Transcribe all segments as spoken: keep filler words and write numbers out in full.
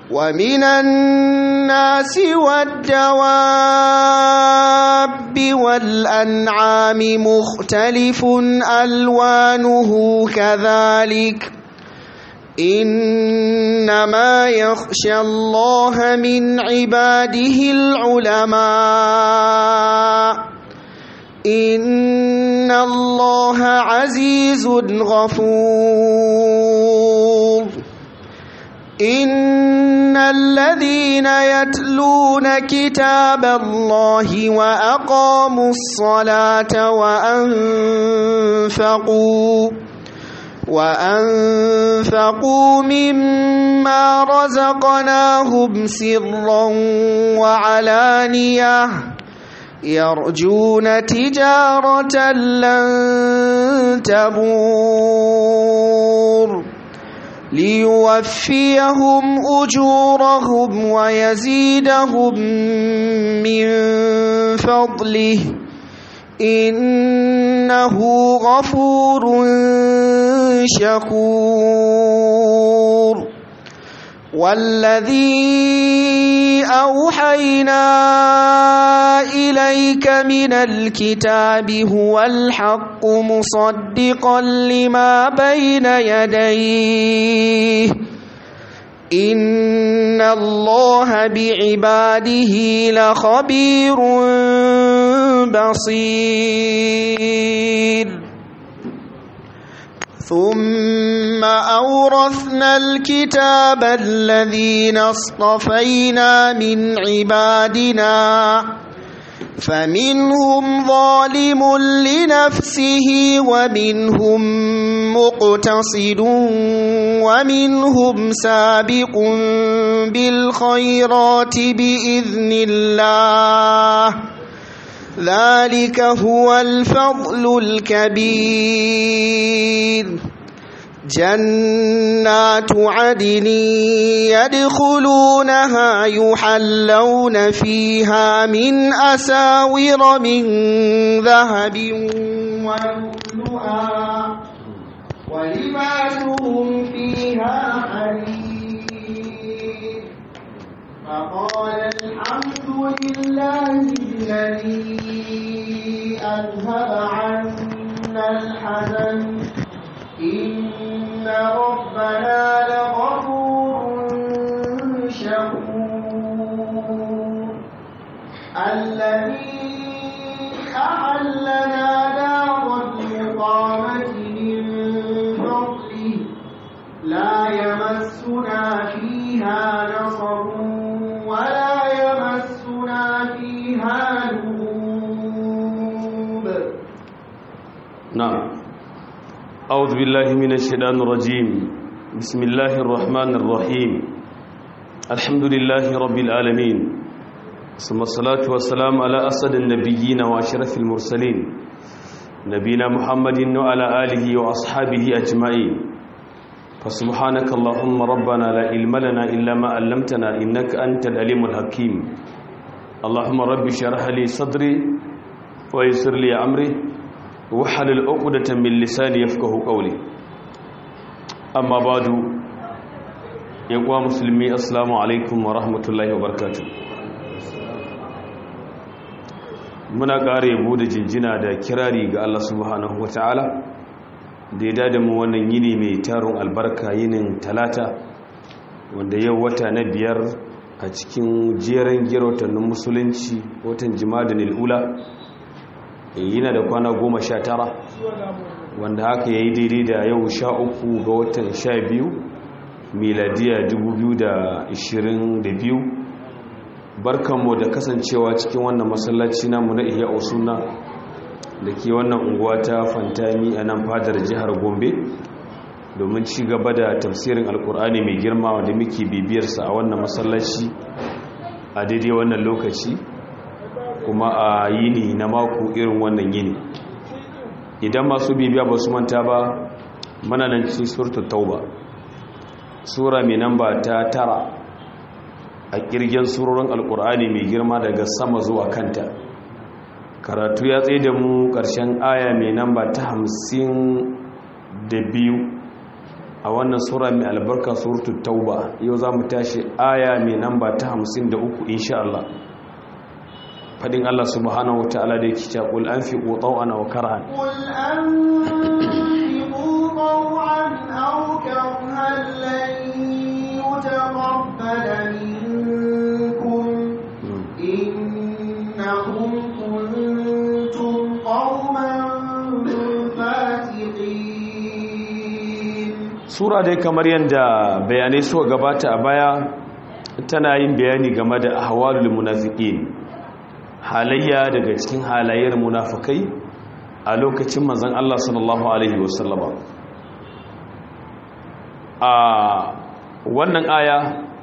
ومن الناس والدواب والأنعام مختلف ألوانه كذلك إنما يخشى الله من عباده العلماء إن الله عزيز غفور إن الذين يتلون كتاب الله وأقاموا الصلاة وأنفقوا وأنفقوا مما رزقناهم سرا وعلانية يرجون تجارة لن تبور ليوفيهم أجورهم ويزيدهم من فضله إنه غفور شكور والذي أوحينا إليك من الكتاب هو الحق مصدقا لما بين يديه إن الله بعباده لخبير بصير ثم أورثنا الكتاب الذين اصطفينا من عبادنا فمنهم ظالم لنفسه ومنهم مقتصد ومنهم سابق بالخيرات بإذن الله ذلك هو الفضل الكبير جنات عدن يدخلونها يحلون فيها من أساور من ذهب ولؤلؤا ولباسهم فيها حرير فقال الحمد لله الذي أذهب عنا الحزن إن ربنا لغفور شكور الذي أحلنا دار المقامة من فضله لا يمسنا فيها نصب ولا يمسنا فيها لغوب. نعم. أعوذ بالله من الشيطان الرجيم. بسم الله الرحمن الرحيم. الحمد لله رب العالمين. ثم الصلاة والسلام على أسد النبيين وأشرف المرسلين نبينا محمد وعلى آله وأصحابه أجمعين. فسبحانك اللهم ربنا لا علم لنا إلا ما علمتنا إنك أنت العليم الحكيم. اللهم رب اشرح لي صدري ويسر لي أمري وحلل عقدة من لساني يفقهوا قولي. أما بعد يا مسلمي السلام عليكم ورحمة الله وبركاته. muna ƙara yabo da jinjina da kirari ga Allah subhanahu wataala da ya dada mu wannan yini mai taron albarka yinin talata wanda yau wata na biyar a cikin jerin girotannin musulunci watan jimadin ula yana da kwana goma sha tara wanda haka ya yi daidai da yau sha uku ga watan sha biyu miladiya dubu biyu da ashirin da biyu. Barkanmu da kasancewa cikin wannan masallaci namu na Ihya Usunna da ke wannan unguwa ta Fantami a nan fadar jihar Gombe domin ci gaba da tafsirin Alkur'ani mai girma wanda muke bibiyarsa a wannan masallaci a daidai wannan lokaci kuma a yini na mako irin wannan yini. Idan masu bibiya ba su manta ba muna nan cikin suratul Tauba, sura mai namba ta tara a kirgen surorin alkur'ani mai girma daga sama zuwa kanta. Karatu ya tsaye da mu ƙarshen aya mai namba ta hamsin da biyu a wannan sura mai albarka suratul tauba. Yau za mu tashi aya mai namba ta hamsin da uku insha Allah. Fadin Allah subhanahu wa ta'ala da yake cewa qul anfiqu taw'an aw karhan qul anfiqu taw'an aw karhan lan yutaqabbala minkum innakum kuntum qauman fasiqin. Sura dai kamar yadda bayanai suka gabata a baya tana yin bayani game da ahwalul munafiqin, halayya daga cikin halayyar munafikai a lokacin manzon Allah sallallahu alaihi wasallama. A wannan aya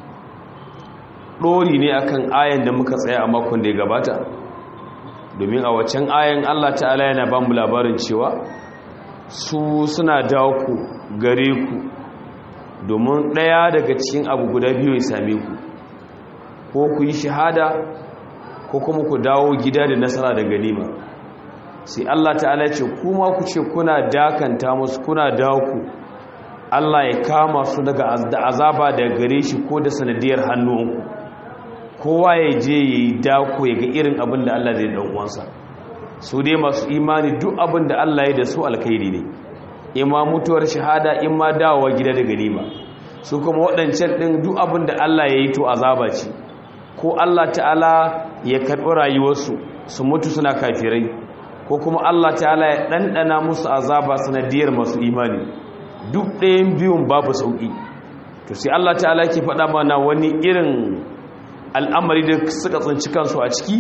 dori ne akan ayan da muka tsaya a makon da ya gabata, domin a waccan ayan Allah ta'ala yana ba mu labarin cewa su suna dawo ku gare ku domin ɗaya daga cikin abu guda biyu ya same ku, ko ku yi shahada ko kuma ku dawo gida da nasara da ganima. Sai Allah ta'ala ce kuma ku ce kuna dakanta musu, kuna dawo ku Allah ya kama su daga azaba da gare shi ko da sanadiyar hannunku. Kowa ya je ya yi dako ya ga irin abin da Allah zai dan uwansa. Su dai masu imani duk abin da Allah ya da su alkhairi ne, imma mutuwar shahada imma dawowa gida da ganima. Su kuma waɗancan ɗin duk abin da Allah ya yi to azaba ce, ko Allah ta'ala ya karɓi rayuwarsu su mutu suna kafirai, ko kuma Allah ta'ala ya ɗanɗana musu azaba sanadiyar masu imani. Duk ɗayan biyun babu sauƙi. To sai Allah ta'ala ke faɗa mana wani irin al'amari da suka tsinci kansu a ciki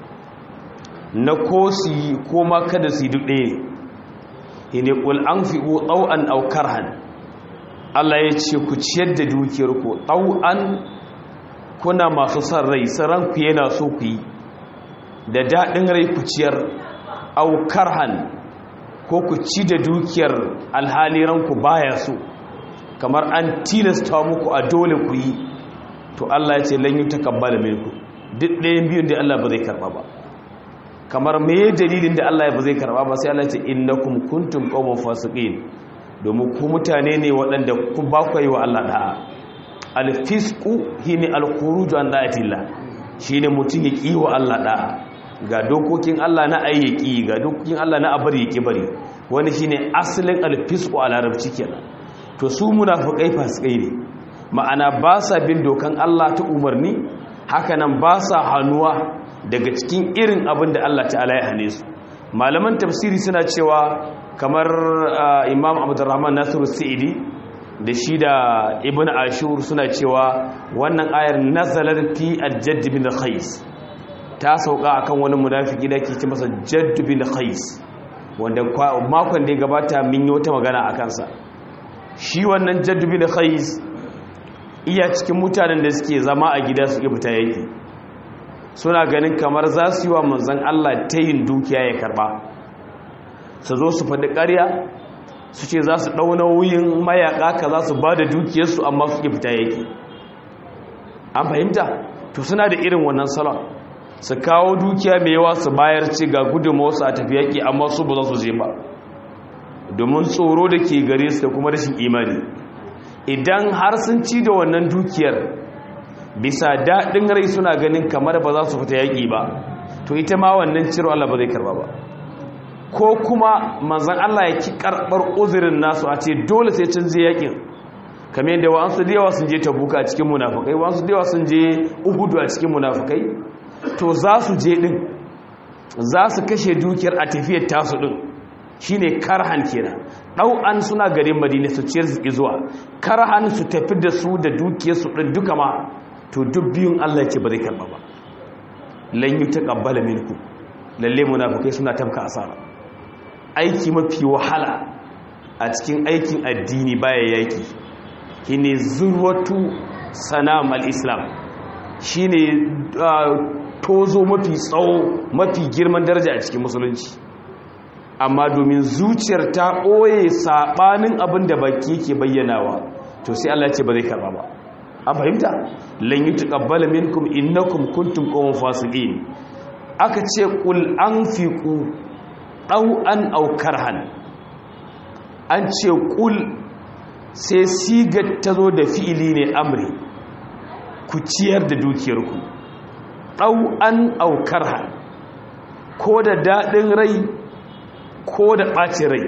na ko su yi ko ma kada su yi duk ɗaya ne. ne ƙul an fi ɗau'an aukar han. Allah ya ce ku ciyar da dukiyar ku ɗau'an, kuna masu son rai, ranku yana so ku yi da daɗin rai ku ciyar, aukar han ko ku ci da dukiyar alhali ranku baya so, kamar an tilasta muku a dole ku yi, to Allah ya ce lan yi takabbala minku. Duk ɗayan biyun da Allah ba zai karɓa ba. Kamar me dalilin da Allah ba zai karɓa ba? Sai Allah ya ce innakum kuntum qauman fasiqin, domin ku mutane ne waɗanda ku ba ku yi wa Allah da'a. Al-fisqu shine al-khuruj an da'atillah, shine mutum ya ki wa Allah da'a. Ga dokokin Allah na ayyaki, ga dokokin Allah na abar yaki bari. Wani shine asalin al-fisqu a larabci kenan. To su munafiqai fasikai ne, ma'ana ba sa bin dokan Allah ta umarni, hakanan ba sa hannuwa daga cikin irin abin da Allah ta'ala ya hane su. Malaman tafsiri suna cewa kamar uh, Imam Abdurrahman Nasiru Sa'idi da shi da Ibn Ashur suna cewa wannan ayar nazalar fi al-Jadd bin Qais, ta sauka akan wani munafiki da ke ce masa Jadd bin Qais, wanda makon da ya gabata mun yi wata magana a kansa. Shi wannan Jadd bin Qais iya cikin mutanen da suke zama a gida suke fita yake, suna ganin kamar za su yi wa manzan Allah ta yin dukiya ya karba, su zo su faɗi ƙarya su ce za su ɗauna wuyin mayaƙa ka za su ba da dukiyarsu amma suke fita yake. An fahimta? To suna da irin wannan salon, su kawo dukiya mai yawa su bayar ce ga gudunmawarsu a tafi yaƙi amma su ba za su je ba, domin tsoro da ke gare su da kuma rashin imani. Idan har sun ci da wannan dukiyar bisa daɗin rai suna ganin kamar ba za su fita yaƙi ba, to ita ma wannan ciro Allah ba zai karba ba. Ko kuma manzan Allah ya ki karɓar uzurin nasu a ce dole sai can zai yaƙin, kamar yadda wa'ansu da yawa sun je Tabuka a cikin munafukai, wa'ansu da yawa sun je Uhudu a cikin munafukai, to za su je ɗin, za su kashe dukiyar a tafiyar tasu ɗin, shine karhan kenan. Ɗau'an suna garin Madina su ciyar su zuwa, karhan su tafi da su da dukiyar su ɗin duka ma, to duk biyun Allah ce ba zai karɓa ba. Lan yi taqabbala minku, lalle munafikai suna tafka asara. Aiki mafi wahala a cikin aikin addini baya yaki shine zurwatu sanam al-islam, shine tozo mafi tsawo mafi girman daraja a cikin musulunci. Amma domin zuciyar ta ɓoye saɓanin abin da baki yake bayyanawa, to sai Allah ce ba zai karɓa ba. An fahimta? Lan yi tuƙabbala minkum innakum kuntum qawman fasiqin. Aka ce qul anfiqu ɗau'an aw karhan. An ce qul sai sigar ta zo da fi'ili ne amri ku ciyar da dukiyarku ɗau'an aukarha ko da daɗin rai ko da ɓacin rai.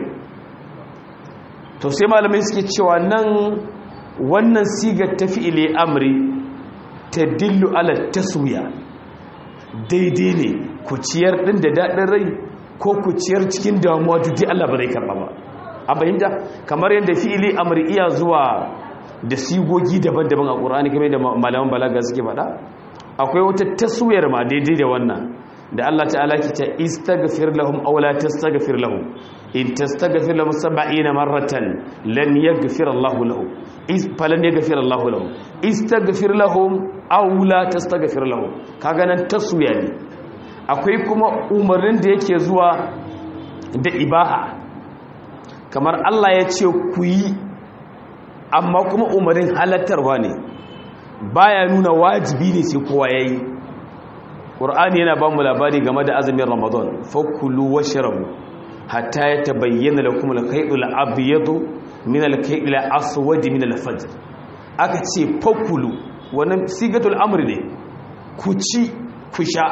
To sai malamai suke cewa nan wannan sigar ta fi'ili amri ta dillu ala taswiya, daidai ne ku ciyar ɗin da daɗin rai ko ku ciyar cikin damuwa duk Allah ba zai karɓa ba. A fahimta kamar yadda fi'ili amri iya zuwa da sigogi daban-daban a ƙur'ani kamar da malaman balaga suke faɗa, akwai wata taswiyar ma daidai da wannan da Allah ta'ala ke ta istaghfir lahum aw la tastaghfir lahum in tastaghfir lahum sab'ina marratan lan yaghfir Allah lahum is falan yaghfir Allah lahum istaghfir lahum aw la tastaghfir lahum, kaga nan taswiya ne. Akwai kuma umarnin da yake zuwa da ibaha, kamar Allah ya ce ku yi amma kuma umarnin halattarwa ne, baya nuna wajibi ne sai kowa yayi. Qur'ani yana ba mu labari game da azumin Ramadan, fakulu washrabu hatta yatabayyana lakum al-khaytul abyadu min al-khaytil aswadi min al-fajr. Aka ce fakulu, wannan sigatul amri ne, ku ci ku sha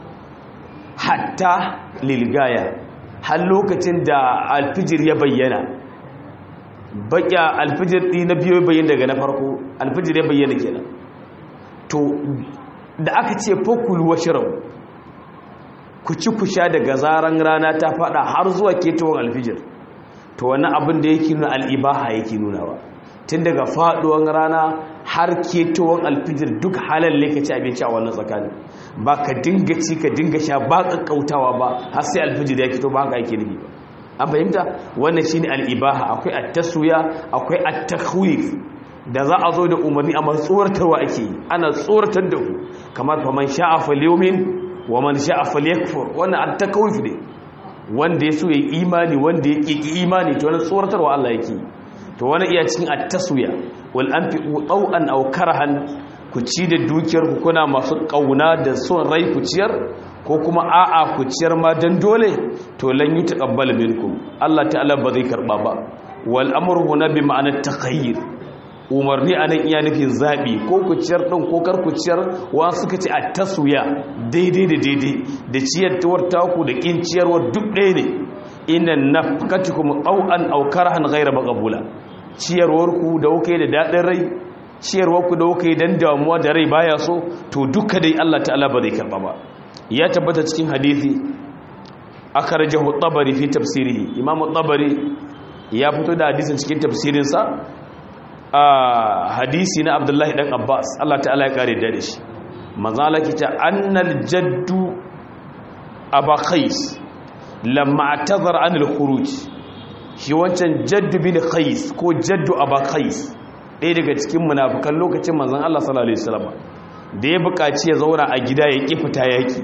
hatta lilgaya, har lokacin da alfijir ya bayyana. Baƙya alfijir ɗi na biyo bayyana daga na farko, alfijir ya bayyana kenan. To da aka ce fakulu washrabu, ku ci ku sha daga zaran rana ta fada har zuwa ketowar alfijir, to wannan abin da yake nuna al'ibaha yake nunawa. Tun daga faduwar rana har ketowar alfijir duk halal ne ka ci abinci a wannan tsakanin, ba ka dinga ci ka dinga sha ba kakkautawa ba har sai alfijir ya keto, ba haka yake nufi ba. An fahimta wannan shine al'ibaha. Akwai at-taswiya, akwai at-takhwif, da za a zo da umarni amma tsoratarwa ake, ana tsoratar da ku, kamar fa man sha'a falyumin wa man sha'a falyakfur, wannan at-takhwif ne, wanda ya so ya imani wanda ya ƙi imani, to wannan tsoratarwa Allah yake. To wani iya cikin at-taswiya, wal anfiqu taw'an aw karahan, ku ci da dukiyar ku kuna masu kauna da son rai ku ciyar, ko kuma a'a ku ciyar ma dan dole, to lan yutaqabbal minkum, Allah ta'ala ba zai karba ba. Wal amru huna bi ma'anar taqayyir, umarni anan iya nufin zabi, ko ku ciyar din ko kar ku ciyar. Wa suka ce at-taswiya, daidai da daidai, da ciyarwar taku da kin ciyarwar duk ɗaya ne. Inna nafqatukum taw'an aw karahan ghayra maqbula, ciyarwarku da kuke da dadin rai, ciyarwarku da kuke dan damuwa da rai baya so, to duka dai Allah ta'ala ba zai karba ba. Ya tabbata cikin hadisi akhrajahu at-Tabari fi tafsirihi, Imam at-Tabari ya fito da hadisin cikin tafsirin sa, a hadisi na Abdullahi dan Abbas, Allah ta'ala ya kare da shi. Manzo Allah kita annal jaddu Aba Qais lamma atazar an al-khuruj, shi wancan jaddu bin Qais ko jaddu Aba Qais, ɗaya daga cikin munafikan lokacin manzon Allah sallallahu alaihi wasallam, da ya buƙaci ya zauna a gida ya ƙi fita yaki.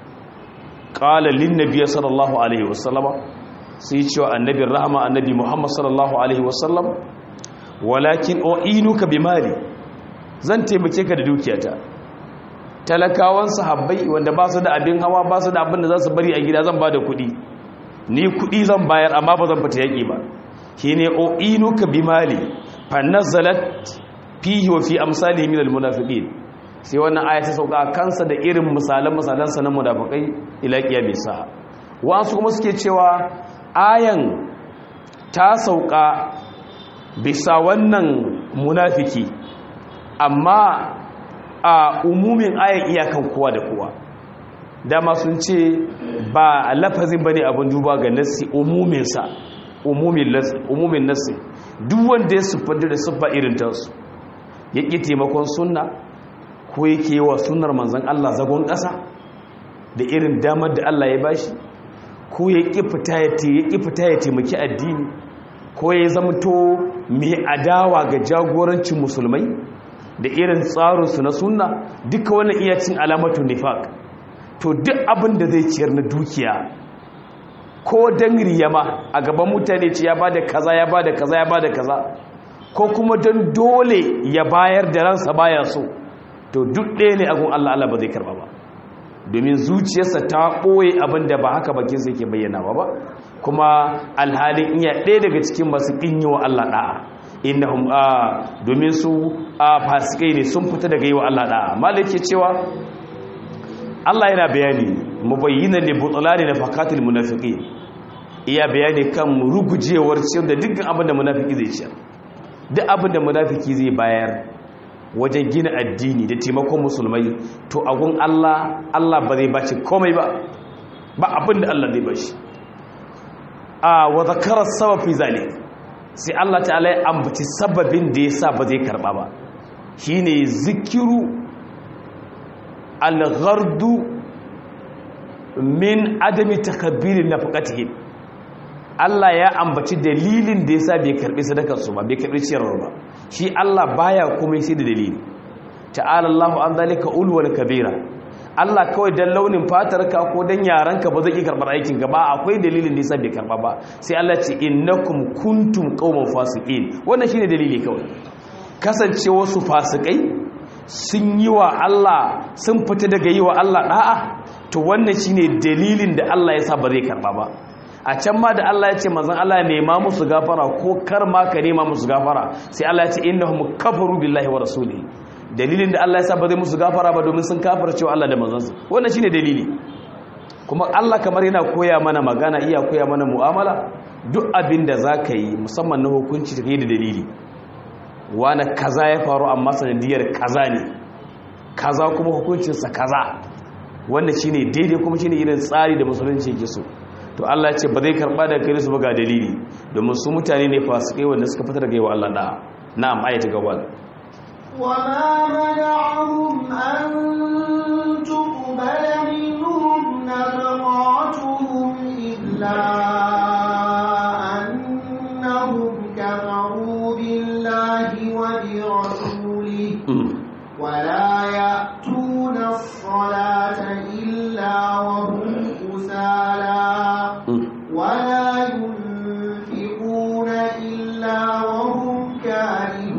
Qala lin nabiy sallallahu alaihi wasallam, sai cewa annabi rahama annabi Muhammad sallallahu alaihi wasallam, walakin u'inuka bimali, zan taimake ka da dukiyata. Talakawan sahabbai wanda ba su da abin hawa, ba su da abin da za su bari a gida, zan ba da kuɗi, ni kuɗi zan bayar amma ba zan fita yaƙi ba. Shine u'inuka bimali fa nazalat fihi wa fi amsalihi min almunafiqin, sai wannan aya ta sauka kansa da irin misalan misalan sa na munafikai ila qiyamis sa. Wasu kuma suke cewa ayan ta sauka bisa wannan munafiki, amma a umumin ayan iyakan kowa da kowa. Dama sun ce ba lafazin bane abin duba ga nassi, umumin sa, umumin nas umumin nassi, duk wanda ya siffanta da siffa irin ta su, yake taimakon sunna ko yake wa sunnar manzon Allah zagon ƙasa da irin damar da Allah ya bashi, ko ya ƙi fita ya ƙi fita ya taimaki addini, ko ya zamto mai adawa ga jagorancin musulmai da irin tsarinsu na sunna, duka wannan iya cin alamatun nifaq. To duk abin da zai ciyar na dukiya ko dan riyama a gaban mutane ce ya bada kaza ya bada kaza ya bada kaza, ko kuma dan dole ya bayar da ransa baya so, to duk ɗaya ne agun Allah, Allah ba zai karba ba, domin zuciyarsa ta ɓoye abin da ba haka bakin sa yake bayyanawa ba, kuma alhalin iya ɗaya daga cikin masu ƙin yi wa Allah ɗa'a. innahum a domin su a fasikai ne sun fita daga yi wa Allah da'a malike cewa Allah yana bayani mubayyinan li butlani nafaqatil munafiqin iya bayani kan rugujewar ciyar da dukkan abin da munafiki zai ciyar duk abin da munafiki zai bayar wajen gina addini da taimakon musulmai to agun Allah Allah ba zai baci komai ba ba abin da Allah zai bashi a wa zakara sabab fi zalik sai Allah ta'ala ya ambaci sababin da yasa ba zai karba ba shine zikiru al-ghardu min adami takabbirin nafaqatihim Allah ya ambaci dalilin da yasa bai karbi sadakar su ba bai karbi ciyarwar ba shi Allah baya komai sai da dalili ta'ala Allahu an zalika ulwal kabira Allah kawai dan launin fatarka ko dan yaranka ba zai karbar aikin ka ba akwai dalilin da yasa bai karba ba sai Allah ce innakum kuntum qauman fasiqin wannan shine dalili kawai kasance wasu fasikai sun yi wa Allah sun fita daga yi wa Allah da'a to wannan shine dalilin da Allah yasa ba zai karba ba a can ma da Allah ya ce manzon Allah ya nema musu gafara ko kar ma ka nema musu gafara sai Allah ya ce innahum kafaru billahi wa rasulihi dalilin da Allah ya sa ba zai musu gafara ba domin sun kafirce Allah da manzansa wannan shine dalili kuma Allah kamar yana koya mana magana iya koya mana mu'amala duk abin da zaka yi musamman na hukunci take da dalili wani kaza ya faru amma sanadiyar kaza ne kaza kuma hukuncinsa kaza wannan shine daidai kuma shine irin tsari da musulunci yake so to Allah ya ce ba zai karba da kai su ba ga dalili domin su mutane ne fasikai wanda suka fita daga yawa Allah da na'am ayata gaba وما منعهم أن تقبل منهم نفقاتهم إلا أنهم كفروا بالله وبرسوله ولا يأتون الصلاة إلا وهم كسالى ولا ينفقون إلا وهم كارهون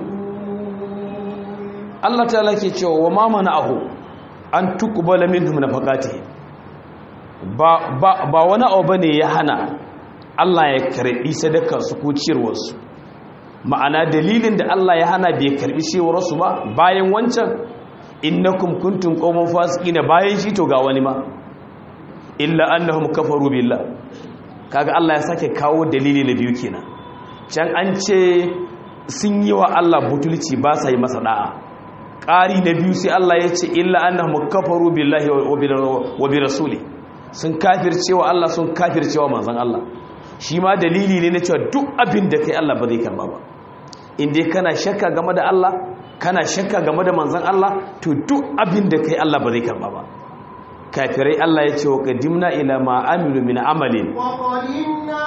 Allah ta lake cewa wa ma mana'ahu an tuqbala minhum nafaqati ba ba ba wani abu bane ya hana Allah ya karbi sadakar su ko ciyarwar su ma'ana dalilin da Allah ya hana bai karbi ciyarwar su ba bayan wancan innakum kuntum qauman fasiqina bayan shi to ga wani ma illa annahum kafaru billah kaga Allah ya sake kawo dalili na biyu kenan can an ce sun yi wa Allah butulci ba sa yi masa da'a ƙari na biyu sai Allah ya ce illa annahum kafaru billahi wa bi rasuli sun kafircewa Allah sun kafircewa manzon Allah shi ma dalili ne na cewa duk abin da kai Allah ba zai karba ba in dai kana shakka game da Allah kana shakka game da manzon Allah to duk abin da kai Allah ba zai karba ba kafirai Allah ya ce wa qadimna ila ma amilu min amalin wa qadimna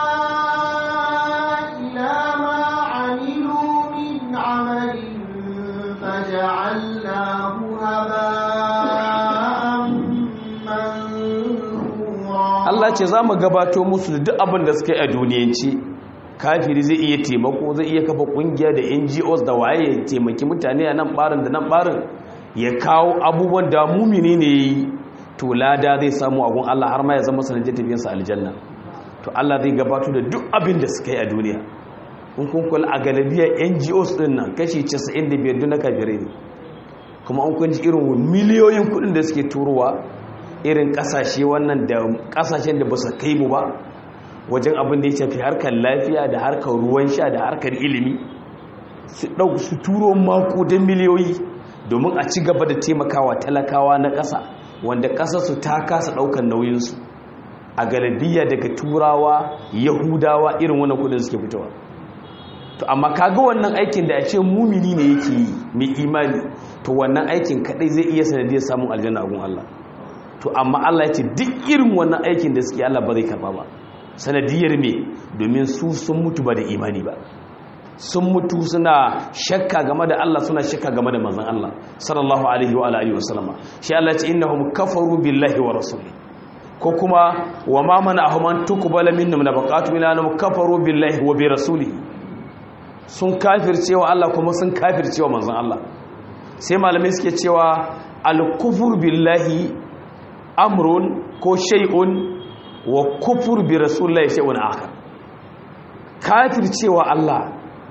ila ma amilu min amalin فجعلناه هباء منثورا Allah ce za mu gabato musu da duk abin da suka yi a duniyanci kafiri zai iya taimako zai iya kafa kungiya da N G Os da waye ya taimaki mutane a nan barin da nan barin ya kawo abubuwan da mumini ne to lada zai samu agun Allah har ma ya zama sanadin tafiyarsa aljanna to Allah zai gabato da duk abin da suka yi a duniya in kun kula a galibiyar N G Os din nan kashi casa'in da biyar duk na kafirai ne kuma an kun ji irin miliyoyin kudin da suke turowa irin kasashe wannan da kasashen da ba su kai mu ba wajen abin da ya shafi harkar lafiya da harkar ruwan sha da harkar ilimi su dau su turo makudan miliyoyi domin a ci gaba da taimakawa talakawa na ƙasa wanda ƙasar su ta kasa ɗaukar nauyinsu a galibiya daga turawa yahudawa irin wannan kudin suke fitowa to amma kaga wannan aikin da a ce mumini ne yake yi mai imani to wannan aikin kadai zai iya sanadiyar samun aljanna gun Allah to amma Allah ya ce duk irin wannan aikin da suke Allah ba zai karba ba sanadiyar me domin su sun mutu ba da imani ba sun mutu suna shakka game da Allah suna shakka game da manzon Allah sallallahu alaihi wa alihi wasallama shi Allah ya ce innahum kafaru billahi wa rasulihi ko kuma wa ma mana'ahum an tuqbala minnum nafaqatu illa annahum kafaru billahi wa bi rasulihi sun kafircewa Allah kuma sun kafircewa manzon Allah sai malamai suke cewa al-kufur billahi amrun ko shay'un wa kufur bi rasulillahi shay'un akhar kafircewa Allah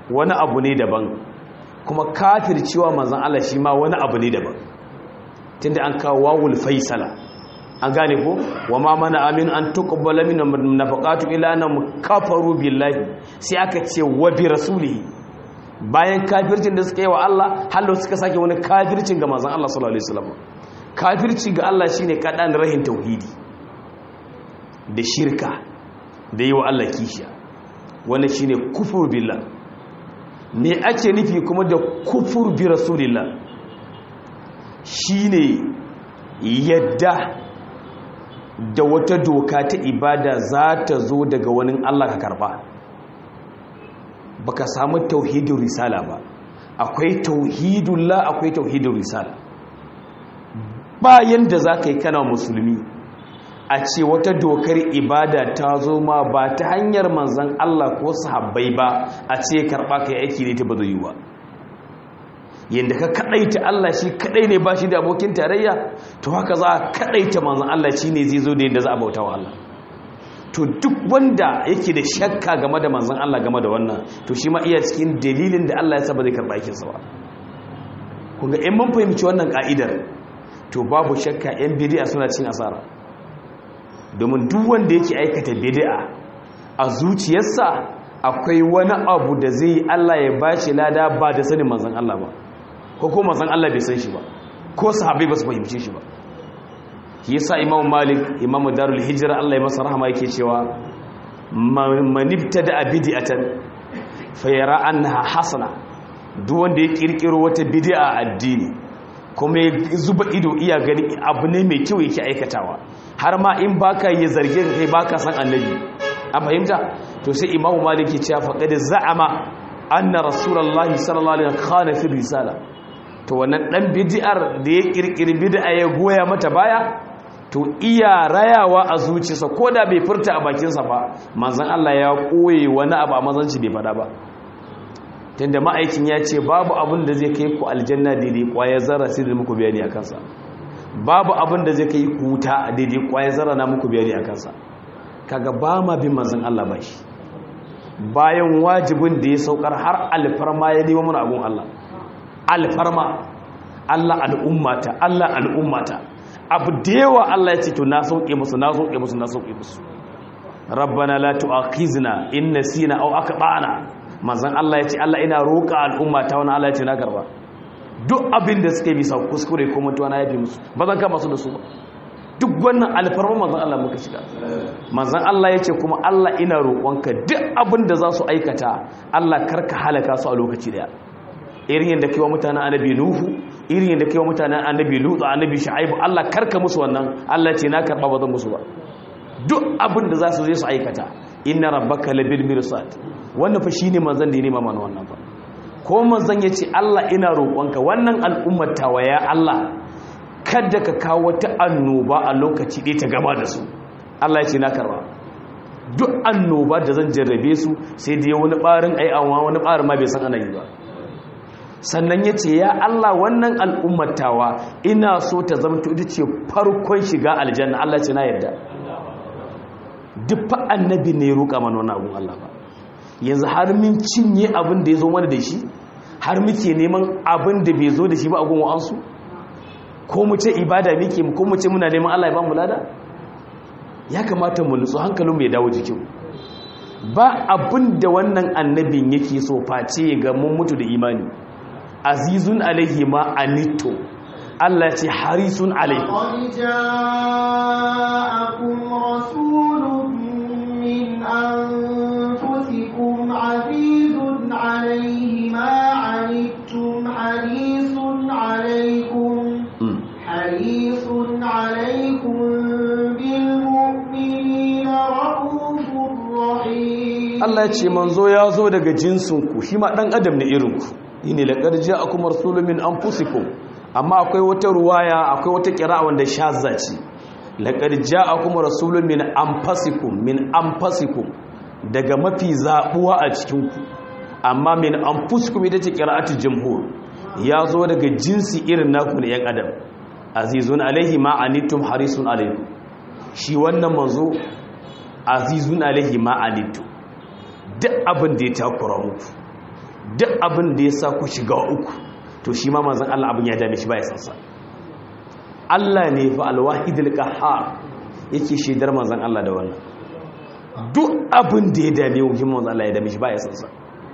wani abu ne daban, kuma kafircewa manzon Allah shi ma wani abu ne daban, tunda an kawo wawul faisala. An gane ko wa ma mana amin an tuqbala min nafaqatu illa annahum kafaru billahi, sai aka ce wa bi rasulihi. Bayan kafircin da suka yi wa Allah, hallo suka sake wani kafircin ga manzon Allah sallallahu alaihi wasallam. Kafirci ga Allah shine kadan rahin tauhidi da shirka da yi wa Allah kishiya, wannan shine kufur billah. Me ake nufi kuma da kufur bi rasulillah? Shine yadda da wata doka ta ibada za ta zo daga wani Allah ka karba, baka samu tauhidin risala ba. Akwai tauhidullah, akwai tauhidin risala. Bayan da za ka yi kana musulmi a ce wata dokar ibada ta zo ma ba ta hanyar manzan Allah ko sahabbai ba, a ce karba ka yi aiki ne ta ba zai yi ba. Yadda ka kadaita Allah shi kadai ne ba shi da abokin tarayya, to haka za a kadaita manzon Allah shi ne zai zo da yadda za a bauta wa Allah. To duk wanda yake da shakka game da manzon Allah game da wannan, to shi ma iya cikin dalilin da Allah ya saba zai karɓa aikinsa ba. Kun ga in mun fahimci wannan ka'idar, to babu shakka yan bid'a suna cin asara, domin duk wanda yake aikata bid'a a zuciyarsa akwai wani abu da zai yi Allah ya bashi lada ba da sanin manzon Allah ba, ko ko manzon Allah bai san shi ba, ko sahabbai ba su fahimce shi ba. Shi yasa Imam Malik, Imam Darul Hijra, Allah ya masa rahama, yake cewa man ibtada bid'atan fa yara annaha hasana. Duk wanda ya kirkiro wata bid'a a addini kuma ya zuba ido iya gani abu ne mai kyau yake aikatawa, har ma in baka yi zarge kai baka san annabi, an fahimta? To sai Imam Malik ya ce faqad za'ama anna rasulullahi sallallahu alaihi wasallam khana fi risala. To wannan dan bid'ar da ya kirkiri bid'a ya goya mata baya, to iya rayawa a zuciyarsa ko da bai furta a bakinsa ba, manzon Allah ya koye wani abu a mazanci bai fada ba. Tunda ma'aikin ya ce babu abin da zai kai ku aljanna daidai kwaya zarra, sai da muku bayani a kansa. Babu abin da zai kai ku wuta daidai kwaya zarra, na muku bayani a kansa. Kaga ba ma bin manzon Allah ba shi, bayan wajibin da ya saukar har alfarma ya nemo mana abun Allah. Alfarma, Allah al'ummata, Allah al'ummata, abu da yawa Allah ya ce to na sauke musu, na sauke musu, na sauke musu. Rabbana la tu'akhizna in nasina aw akhtana. Manzon Allah ya ce Allah ina roƙa al'ummata, wani Allah ya ce na karba. Duk abin da suke bisa kuskure ko mutuwa na yafi musu, ba zan kama su da su ba. Duk wannan alfarma manzon Allah muka shiga. Manzon Allah ya ce kuma Allah ina roƙonka duk abin da za su aikata, Allah karka halaka su a lokaci daya. Irin yadda kai wa mutanen annabi Nuhu, irin yadda kai wa mutanen annabi Lut, annabi Shu'aib, Allah karka musu wannan. Allah ce na karba, ba zan musu ba. Duk abin da za su je su aikata, inna rabbaka labil mirsad. Wannan fa shine manzon da ya nema mana wannan fa. Ko manzon yace Allah ina roƙonka wannan al'ummar tawa ya Allah, kada ka kawo wata annoba a lokaci ɗaya ta gaba da su. Allah ya ce na karba. Duk annoba da zan jarrabe su sai da wani barin ai amma wani barin ma bai san ana yi ba. Sannan ya ce ya Allah wannan al'ummatawa ina so ta zama ita ce farkon shiga aljanna. Allah ce na yarda. Duk fa annabi ne roƙa mana wannan abun Allah ba. Yanzu har min cinye abin da ya zo mana da shi, har muke neman abin da bai zo da shi ba a gun wa'ansu, ko mu ce ibada muke, ko mu ce muna neman Allah ya ba mu lada. Ya kamata mu nutsu hankalinmu ya dawo jikin. Ba abin da wannan annabin yake so face ga mun mutu da imani. Azizun alaihi ma anitto, Allah ce harisun alaihi. قد جاءكم رسول من أنفسكم عزيز عليه ما عنتم حريص عليكم حريص عليكم بالمؤمنين رؤوف رحيم. Allah ya ce manzo ya zo daga jinsinku, shi ma dan adam ne irinku. Yine laqad ja'akum rasulun min anfusikum. Amma akwai wata ruwaya, akwai wata qira'a wanda shazza ce. Laqad ja'akum rasulun min anfusikum, min anfusikum, daga mafi zabuwa a cikin ku. Amma min anfusikum ita ce qira'atu jumhur. Ya zo daga jinsi irin naku ne yan adam. Azizun alaihi ma anittum harisun alaikum. Shi wannan manzo azizun alaihi ma anittum. Duk abin da ya takura muku, duk abin da ya sa ku shiga uku to shi ma manzon Allah abin ya dame shi ba ya sansa. Allah ne fa alwahidul qahhar yake shaidar manzon Allah da wannan. Duk abin da ya dame ku manzon Allah ya dame shi ba ya sansa.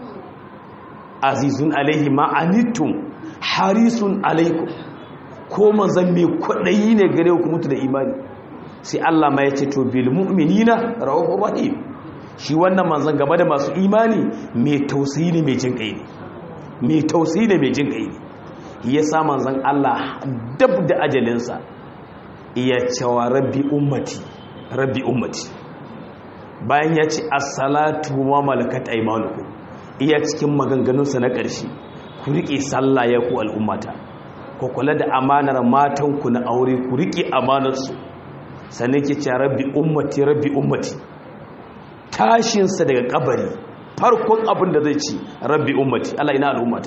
Azizun alaihi ma anittum harisun alaikum, ko manzon mai kwadayi ne gare ku mutu da imani. Sai Allah ma ya ce to bil mu'minina ra'ufur rahim, shi wannan manzon gaba da masu imani mai tausayi ne mai jin kai ne, mai tausayi ne mai jin kai ne. Yasa manzon Allah dab da ajalinsa iya cewa rabbi ummati rabbi ummati, bayan ya ce as-salatu wa malakat aymanukum, iya cikin maganganunsa na ƙarshe, ku riƙe sallah ya ku al'ummata, ku kula da amanar matanku na aure, ku riƙe amanarsu. Sannan ke ce rabbi ummati rabbi ummati, tashinsa daga kabari farkon abin da zai ci rabbi ummati, Allah ina al'ummata.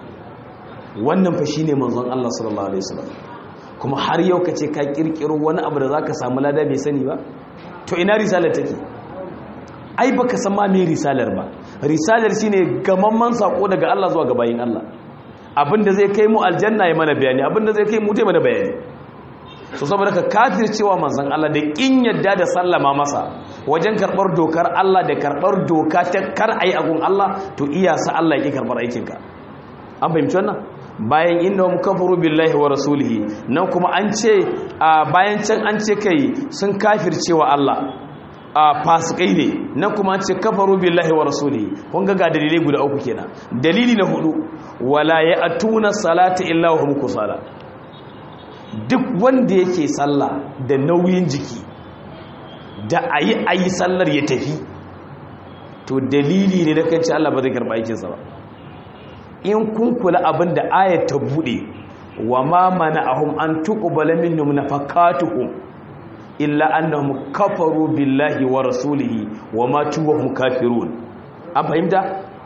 Wannan fa shine manzon Allah sallallahu alaihi wasallam. Kuma har yau kace ka kirkiro wani abu da zaka samu lada bai sani ba, to ina risalar take? Ai baka san ma me risalar ba. Risalar shine gamamman sako daga Allah zuwa ga bayin Allah, abinda zai kai mu aljanna ya mana bayani, abinda zai kai mu tai mana bayani. So saboda ka kafircewa manzon Allah da kin yadda da sallama masa wajen karbar dokar Allah da karbar doka ta kar ayi agun Allah, to iya sa Allah yake karbar aikin ka. An fahimci wannan? Bayan innahum kafaru billahi wa rasulihi, nan kuma an ce bayan can an ce kai sun kafircewa Allah, a fasikai ne, nan kuma an ce kafaru billahi wa rasulihi. Kun ga ga dalilai guda uku kenan. Dalili na hudu, wala ya'tuna salata illa wa hum kusala. Duk wanda yake sallah da nauyin jiki da ayi ayi sallar ya tafi, to dalili ne da kan ce Allah ba zai karba aikinsa ba. In kun kula abin da ayat ta bude, wa ma mana'ahum an tuqbala minhum nafaqatuhum illa annahum kafaru billahi wa rasulihi wa matu wa hum kafirun. An fahimta?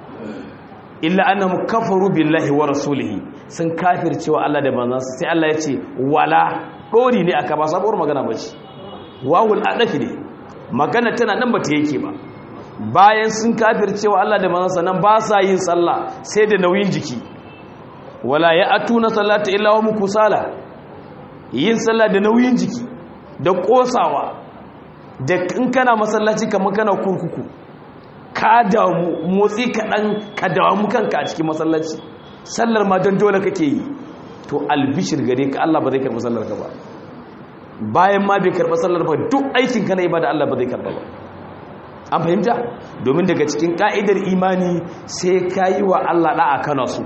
Illa annahum kafaru billahi wa rasulihi, sun kafircewa Allah da manzansa. Sai Allah ya ce wala, dori ne aka ba sabuwar magana ba ce, wawul adafi ne, magana tana nan ba ta yake ba. Bayan sun kafircewa Allah da manzansa nan ba sa yin sallah sai da nauyin jiki. Wala ya atuna salata illa hum kusala, yin sallah da nauyin jiki da kosawa, da in kana masallaci kamar kana kurkuku, ka damu motsi kaɗan ka damu kanka a cikin masallaci, sallar ma don dole kake yi, to albishir gare ka Allah ba zai karɓi sallar ka ba. Bayan ma bai karɓi sallar ba, duk aikin ka na ibada Allah ba zai karɓa ba. An fahimta? Domin daga cikin ka'idar imani sai ka yi wa Allah da'a kana so.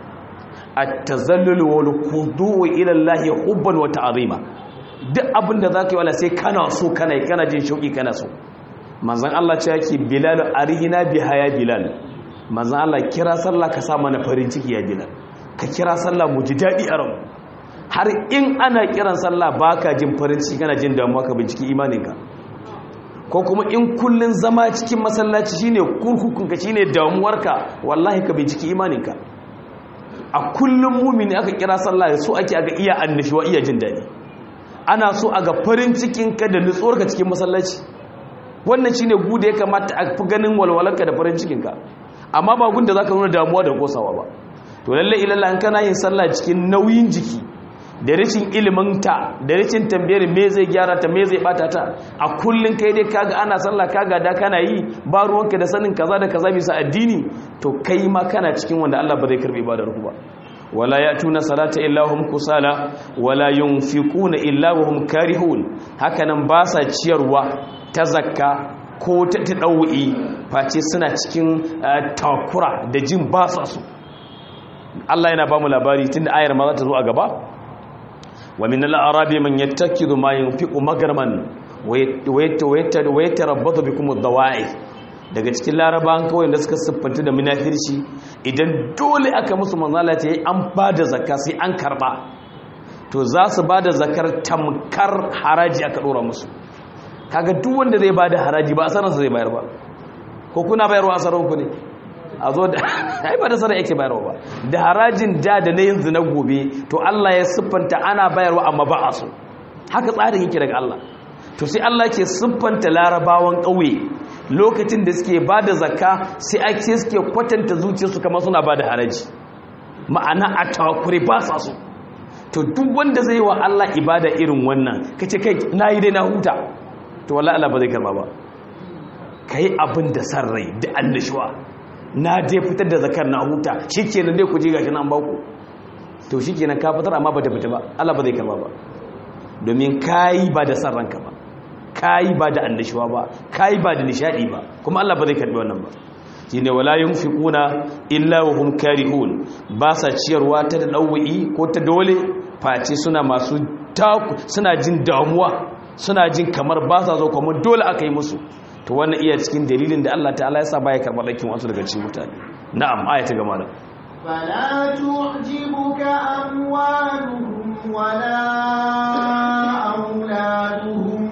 At-tazallul wal khudu'u ila Allah hubban wa ta'zima. Duk abin da zaka yi wala sai kana so, kana yi, kana jin shauki, kana so. Manzon Allah ce yake Bilal arihina biha ya Bilal. Manzon Allah kira sallah ka sa mana farin ciki ya Bilal. Ka kira sallah mu ji dadi a ran. Har in ana kiran sallah baka jin farin ciki, kana jin damuwa, ka binciki imaninka. Ko kuma in kullun zama cikin masallaci shine kurkukunka, shine damuwarka, wallahi ka binciki imaninka. A kullun mumini aka kira sallah so ake aga iya annashuwa, iya jin dadi. Ana so aga farin cikinka da nutsuwarka cikin masallaci. Wannan shine gude ya kamata a fi ganin walwalanka da farin cikinka, amma ba gunda zaka nuna damuwa da kosawa ba. To lalle ilalla an kana yin sallah cikin nauyin jiki da rashin ilimin ta, da rashin tambayar me zai gyara ta, me zai bata ta, a kullun kai dai kaga ana sallah, kaga da kana yi ba ruwanka da sanin kaza da kaza bisa addini, to kai ma kana cikin wanda Allah ba zai karbi ibadar ku ba. wala yatuna salata illa hum kusala wala yunfiquna illa hum karihun. Hakanan ba sa ciyarwa ta zakka ko ta tadawi face suna cikin takura da jin ba sa su. Allah yana ba mu labari tunda ayar ma za ta zo a gaba. Wa min al-arabi man yattakidu ma yunfiqu magarman wa yatarabbathu bikum ad-dawa'i. Daga cikin larabawan kawai da suka siffanta da munafirci, idan dole aka musu manzala ta yi an ba da zakka sai an karba, to za su ba da zakar tamkar haraji aka dora musu. Kaga duk wanda zai ba da haraji ba a sanarsa zai bayar ba, ko kuna bayarwa a sararku ne? A zo da ai ba da sanar yake bayarwa ba, da harajin da da na yanzu na gobe, to Allah ya siffanta ana bayarwa amma ba a so. Haka tsarin yake daga Allah. To sai Allah ke siffanta larabawan ƙauye lokacin da suke ba da zakka sai ake suke kwatanta zuciyarsu kamar suna ba da haraji, ma'ana a takure ba sa so. To duk wanda zai yi wa Allah ibada irin wannan kace kai nayi dai na huta, to wallahi Allah ba zai karba ba. Kai abin da san rai da annashuwa, na dai fitar da zakar na huta, shikenan dai ku ji gashi nan ba ku, to shikenan ka fitar amma ba ta fita ba, Allah ba zai karba ba. Domin kai ba da san ranka ba, kai ba da annashuwa ba, kai ba da nishadi ba, kuma Allah ba zai karbi wannan ba. Shine wala yunfiquna illa wa hum karihun, ba sa ciyarwa ta da dawi ko ta dole face suna masu taku, suna jin damuwa, suna jin kamar ba sa zo kuma dole aka yi musu. To wannan iya cikin dalilin da Allah ta'ala ya sa baya karɓar lakin wasu daga cikin mutane. Na'am, aya ta gama da fala tu'jibuka amwaluhum wala auladuhum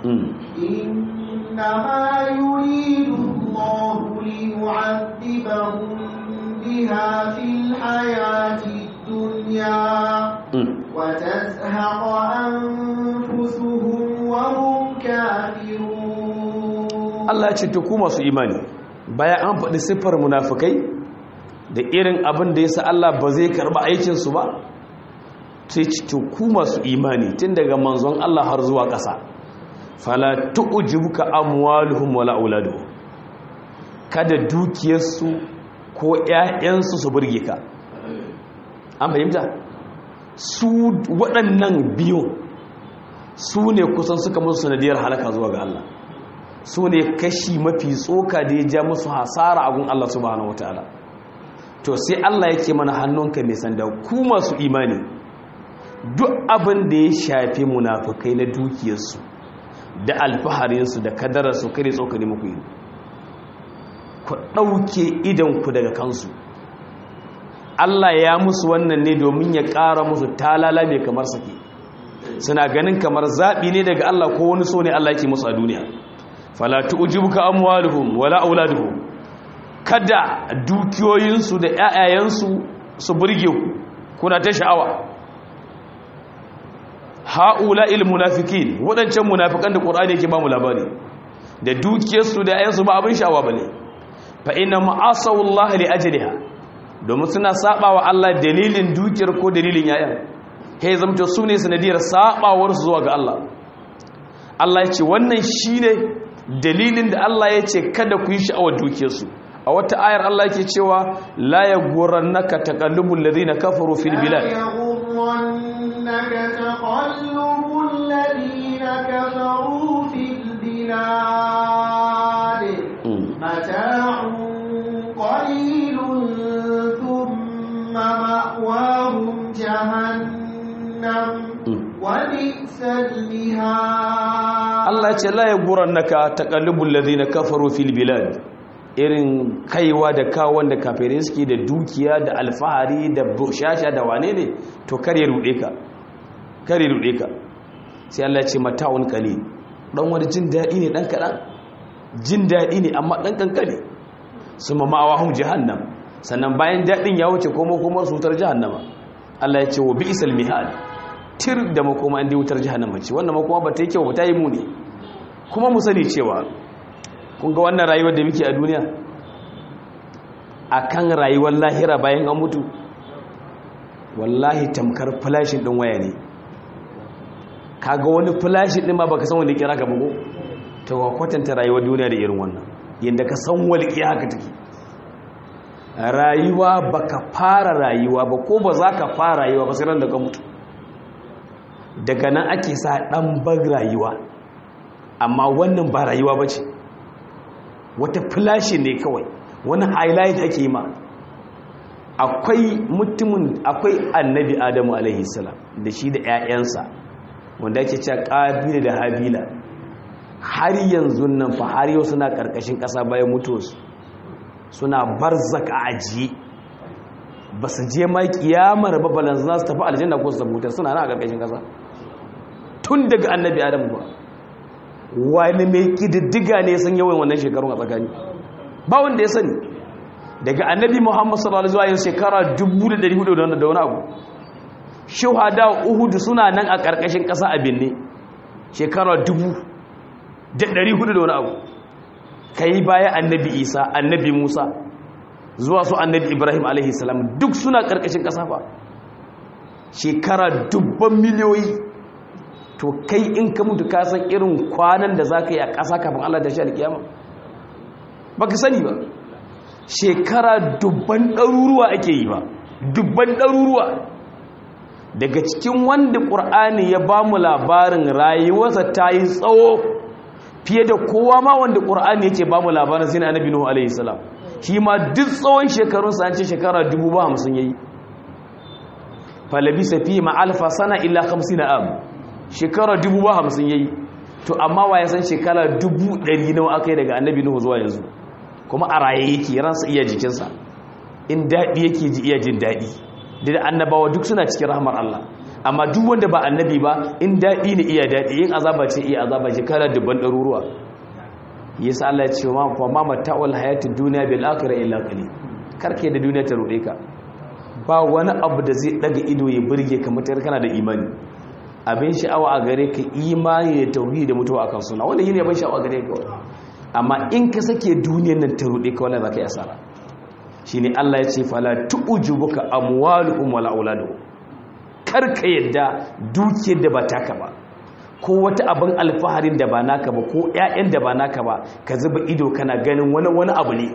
innama yuridu Allahu liyu'adhibahum biha fil hayati dunya wa tazhaqa anfusuhum wa hum kafirun. Allah ya ce to ku masu imani, bayan an faɗi siffar munafikai da irin abin da yasa Allah ba zai karba aikin su ba, sai ce to ku masu imani tun daga manzon Allah har zuwa ƙasa, fala tu'jibuka amwaluhum wala auladuhum, kada dukiyarsu ko ƴaƴansu su burge ka. An fahimta? Su waɗannan biyu su ne kusan suka musu sanadiyar halaka zuwa ga Allah, su ne kashi mafi tsoka da ya ja musu hasara a gun Allah subhanahu wataala. To sai Allah yake mana hannunka mai sanda, ku masu imani duk abin da ya shafi munafikai na dukiyarsu da alfaharinsu da kadararsu kare tsokani muku yi, ku ɗauke idanku daga kansu. Allah ya musu wannan ne domin ya ƙara musu talala mai kamar sake, suna ganin kamar zaɓi ne daga Allah ko wani so ne Allah yake musu a duniya. Fala tu'jibuka amwaluhum wala auladuhum, kada dukiyoyinsu da ƴaƴayensu su burge ku, kuna ta sha'awa. Haula'il munafiqin, wadancan munafikan da Qur'ani yake ba mu labari, da dukiyarsu da ƴaƴansu ba abin sha'awa bane. Fa inna ma'asawallahi li ajliha, domin suna sabawa Allah dalilin dukiyar ko dalilin ƴaƴan, kai zamto su ne sanadiyar sabawar su zuwa ga Allah. Allah ya ce wannan shine dalilin da Allah ya ce kada ku yi sha'awar dukiyarsu. A wata ayar Allah yake cewa la yaghurrannaka taqallubul ladina kafaru fil bilad, la yaghurrannaka taqallubul ladina kafaru fil bilad mata'un qalilun thumma ma'wahum jahannam wa bi'sal mihad. Allah ya ce la yaghurrannaka taqallubul ladina kafaru fil bilad, irin kaiwa da kawon da kafirai suke da dukiya da alfahari da bushasha da wane ne, to kare rude ka, kare rude ka. Sai Allah ya ce mata'un qalil, dan wani jin dadi ne dan kadan, jin dadi ne amma dan kankane. Summa ma'awahum jahannam, sannan bayan dadin ya wuce kuma kuma su wutar jahannama. Allah ya ce wa bi'sal mihad, tir da makoma inda wutar jahannama ce, wannan makoma ba ta yi kyau ba, ta yi muni. Kuma mu sani cewa kun ga wannan rayuwar da muke a duniya, akan rayuwar lahira bayan an mutu, wallahi tamkar flashin din waya ne. Kaga wani flashin din ma baka san wanda kira ka bugo, to ka kwatanta rayuwar duniya da irin wannan, yanda ka san walƙiya haka take. Rayuwa baka fara rayuwa ba, ko ba za ka fara rayuwa ba sai ran da ka mutu. Daga nan ake sa dan bag rayuwa, amma wannan ba rayuwa bace, wata flashi ne kawai, wani highlight ake yi ma. Akwai mutumin, akwai annabi Adamu alaihi salam da shi da ƴaƴansa wanda ake cewa Qabila da Habila, har yanzu nan fa har yau suna karkashin ƙasa bayan mutuwarsu, suna barzaka ajiye, ba su je ma kiyamar ba, balan za su tafi aljanna ko su tafi wutar, suna nan a karkashin ƙasa tun daga annabi Adamu ba. Wani mai kididdiga ne san yawan wannan shekarun a tsakani? Ba wanda ya sani. Daga annabi Muhammad sallallahu alaihi wasallam shekara dubu da ɗari hudu da wani abu. Shuhada Uhud suna nan a ƙarƙashin ƙasa a binne shekara dubu da ɗari hudu da wani abu. kai baya annabi Isa annabi Musa zuwa su annabi Ibrahim alaihi salam duk suna karkashin kasa fa shekara dubban miliyoyi to kai in ka mutu ka san irin kwanan da zaka yi a kasa kafin Allah da shi alkiyama baka sani ba shekara dubban ɗaruruwa ake yi ba dubban ɗaruruwa daga cikin wanda ƙur'ani ya ba mu labarin rayuwarsa ta yi tsawo fiye da kowa ma wanda ƙur'ani yake ba mu labarin sai na annabi Nuhu alaihi salam shi ma duk tsawon shekarunsa an ce shekara dubu ba hamsin yayi falabisa fi ma alfa sana illa hamsina am shekara dubu ba hamsin yayi to amma wa ya san shekara dubu ɗari nawa aka yi daga annabi Nuhu zuwa yanzu kuma a raye yake ransa iya jikinsa in daɗi yake ji iya jin daɗi da annabawa duk suna cikin rahmar Allah amma duk wanda ba annabi ba in daɗi ne iya daɗi in azaba ce iya azaba shekara dubban ɗaruruwa yasa Allah ya ce ma fa ma mata'ul hayatid dunya bil akhirah illa qalil karke da duniya ta rude ka ba wani abu da zai daga ido ya burge ka mutar kana da imani abin sha'awa a gare ka imani da tauhidi da mutuwa akan sunna wanda yine abin sha'awa gare ka amma in ka sake duniyar nan ta rude ka wallahi zaka yi asara shine Allah ya ce fala tu'jibuka amwaluhum wala auladuhum karka yadda dukiyar da ba taka ba ko wata abin alfaharin da ba naka ba ko ƴaƴan da ba naka ba ka zuba ido kana ganin wani wani abu ne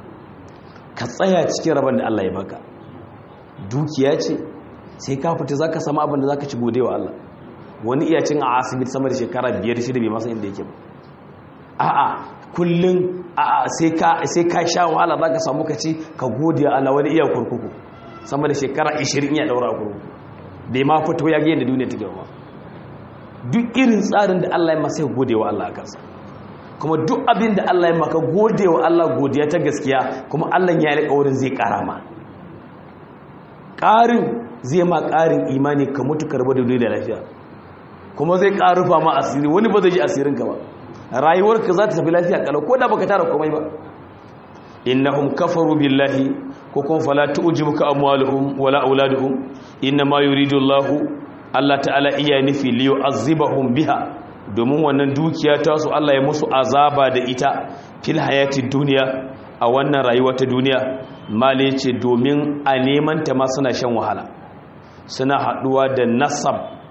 ka tsaya cikin rabon da Allah ya baka dukiya ce sai ka fita zaka samu abin da zaka ci godewa Allah wani iya cin a asibiti sama da shekara biyar shida bai masa inda yake ba a'a kullun a'a sai ka sai ka sha wahala zaka samu ka ci ka godewa Allah wani iya kurkuku sama da shekara ishirin ya daura kurkuku bai ma fito ya ga yadda duniya take ba duk irin tsarin da Allah ya masa ya godewa Allah a kansa kuma duk abin da Allah ya maka godewa Allah godiya ta gaskiya kuma Allah ya yi alƙawarin zai ƙara ma ƙarin zai ma ƙarin imani ka mutu karba da duniya da lafiya kuma zai ƙarufa ma asiri wani ba zai ji asirinka ba rayuwarka za ta tafi lafiya kalau ko da baka tara komai ba innahum kafaru billahi ko kuma fala tu'jibuka amwaluhum wala auladuhum inma yuridu Allahu Allah ta'ala iya nufi liyu azibahum biha domin wannan dukiya ta su Allah ya musu azaba da ita fil hayati duniya a wannan rayuwa ta duniya mali ce domin a neman ta ma suna shan wahala suna haduwa da nasab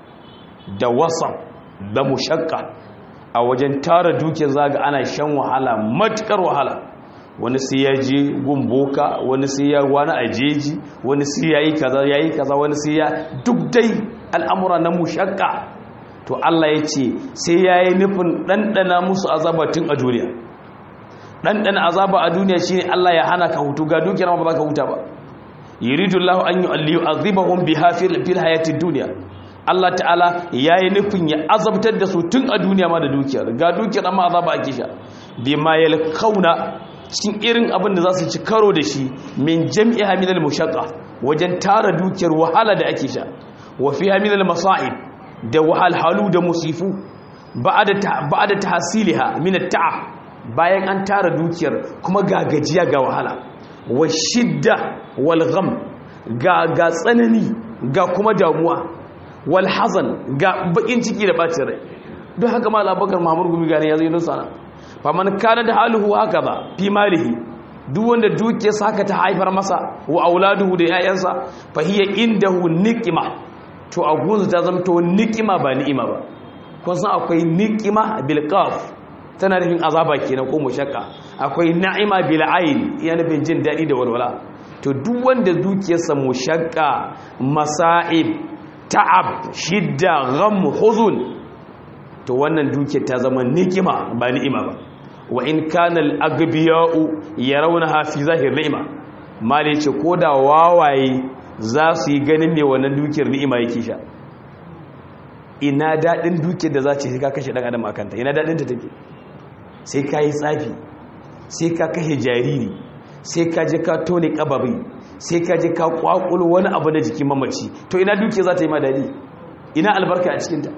da wasab da mushakka a wajen tara dukiyar zaga ana shan wahala matukar wahala wani sai ya je gumboka wani sai ya wani ajeji wani sai ya yi kaza ya yi kaza wani sai ya duk dai al'amura na mushakka to Allah ya ce sai ya yi nufin ɗanɗana musu azaba tun a duniya ɗanɗana azaba a duniya shi ne Allah ya hana ka hutu ga dukiyar ma ba za ka huta ba yuridu Allah an yi alliyu azibahum biha fil hayatid duniya Allah ta'ala ya yi nufin ya azabtar da su tun a duniya ma da dukiyar ga dukiyar amma azaba ake sha bima yalkauna cikin irin abin da za su ci karo da shi min jam'i haminal mushaqqa wajen tara dukiyar wahala da ake sha wa fi haminal masa'ib da wahalhalu da musifu ba'da ba'da tahsiliha min at-ta'ab bayan an tara dukiyar kuma ga gajiya ga wahala wa shidda wal gham ga ga tsanani ga kuma damuwa wal hazan ga bakin ciki da bacin rai don haka mal Abubakar Muhammad Gumi gane yazo yin sana faman kana da haluhu hakaza fi malihi duk wanda duke saka ta haifar masa wa auladuhu da yayansa fa hiya indahu niqima to agunzu ta zamto niqima ba ni'ima ba kun san akwai niqima bil qaf tana nufin azaba kenan ko mushakka akwai na'ima bil ayn yana nufin jin dadi da walwala to duk wanda dukiyarsa mushakka masa'ib ta'ab shidda gham huzun to wannan dukiyar ta zama niqima ba ni'ima ba wa in kana al-agbiya'u yarawnaha fi zahir ni'ma mali ce koda wawaye za su yi ganin me wannan dukiyar ni'ima yake sha ina dadin dukiyar da za ce sai ka kashe dan adam akanta ina dadin ta take sai ka yi tsafi sai ka kashe jariri sai ka je ka tone kababi sai ka je ka kwakulo wani abu da jikin mamaci to ina dukiyar za ta yi ma dadi ina albarka a cikin ta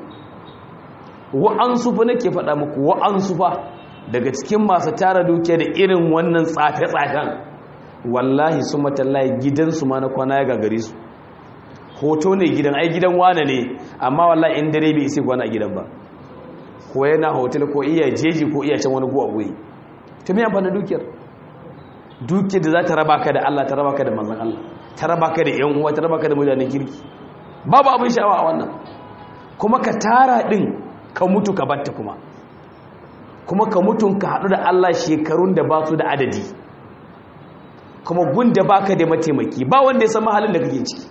wa'ansu fa nake faɗa muku wa'ansu fa daga cikin masu tara dukiya da irin wannan tsafe-tsafen wallahi su matallahi gidansu ma na kwana ya gagare su hoto ne gidan ai gidan wane ne amma wallahi in dare bai isi kwana a gidan ba ko yana hotel ko iya jeji ko iya can wani guwa goyi to me amfani dukiyar dukiyar da za ta raba ka da Allah ta raba ka da manzon Allah ta raba ka da yan uwa ta raba ka da mutanen kirki babu abin sha'awa a wannan kuma ka tara din ka mutu ka batta kuma kuma ka mutun ka haɗu da Allah shekarun da ba su da adadi kuma gunda baka da mataimaki ba wanda ya san halin da kake ciki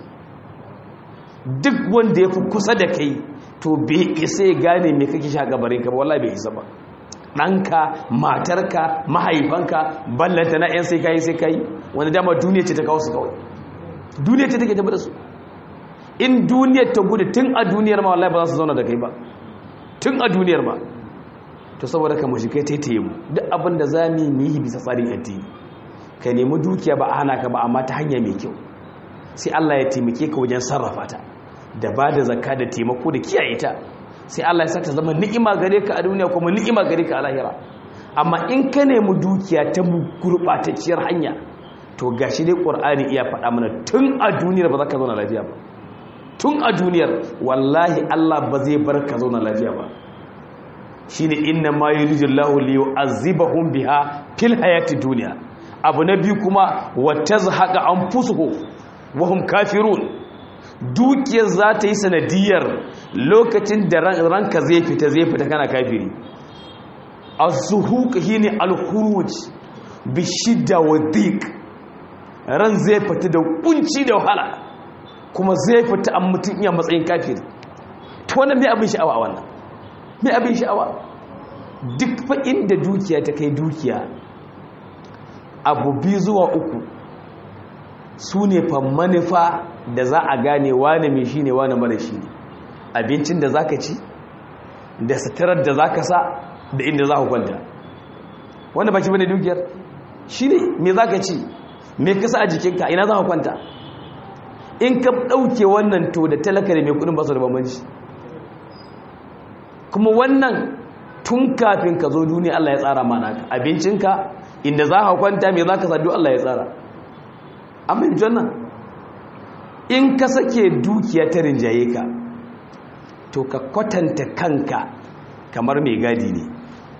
duk wanda ya fi kusa da kai to bai isa ya gane me kake sha gabarin ka ba wallahi bai isa ba ɗanka matarka mahaifanka ballanta na 'yan sai kayi sai kayi wani dama duniya ce ta kawo su kawai duniya ce take tafi da su in duniyar ta gudu tun a duniyar ma wallahi ba za su zauna da kai ba tun a duniyar ma to saboda ka mashi kai taitaye mu duk abin da za mu yi bisa tsarin addini ka nemi dukiya ba a hana ka ba amma ta hanya mai kyau sai Allah ya taimake ka wajen sarrafa ta da ba da zakka da taimako da kiyaye ta sai Allah ya saka zama ni'ima gare ka a duniya kuma ni'ima gare ka a lahira amma in ka nemi dukiya ta gurbatacciyar hanya to gashi dai Qur'ani iya faɗa mana tun a duniyar ba za ka zauna lafiya ba tun a duniyar wallahi Allah ba zai bar ka zauna lafiya ba shine inna ma yuridullahu liyu'azzibahum biha fil hayati dunya abu na biyu kuma watazhaqa anfusuhum wa hum kafirun dukiyar za ta yi sanadiyar lokacin da ranka zai fita zai fita kana kafiri az-zuhuq hine al-khuruj bi shidda wa dhiq ran zai fita da kunci da wahala kuma zai fita an mutun iya matsayin kafiri to wannan me abin sha'awa wannan me abin sha'awa duk fa inda dukiya ta kai dukiya abu biyu zuwa uku su ne fa manufa da za a gane wane mai shi ne wane mara shi ne abincin da za ka ci da sitarar da za ka sa da inda za ka kwanta wanda ba shi bane dukiyar shi ne me za ka ci me ka sa a jikinka ina za ka kwanta in ka ɗauke wannan to da talaka da mai kudin ba su da bambanci kuma wannan tun kafin ka zo duniya Allah ya tsara mana abincinka inda za ka kwanta me za ka sa duk Allah ya tsara amma janna in ka sake dukiya ta rinjaye ka to ka kwatanta kanka kamar mai gadi ne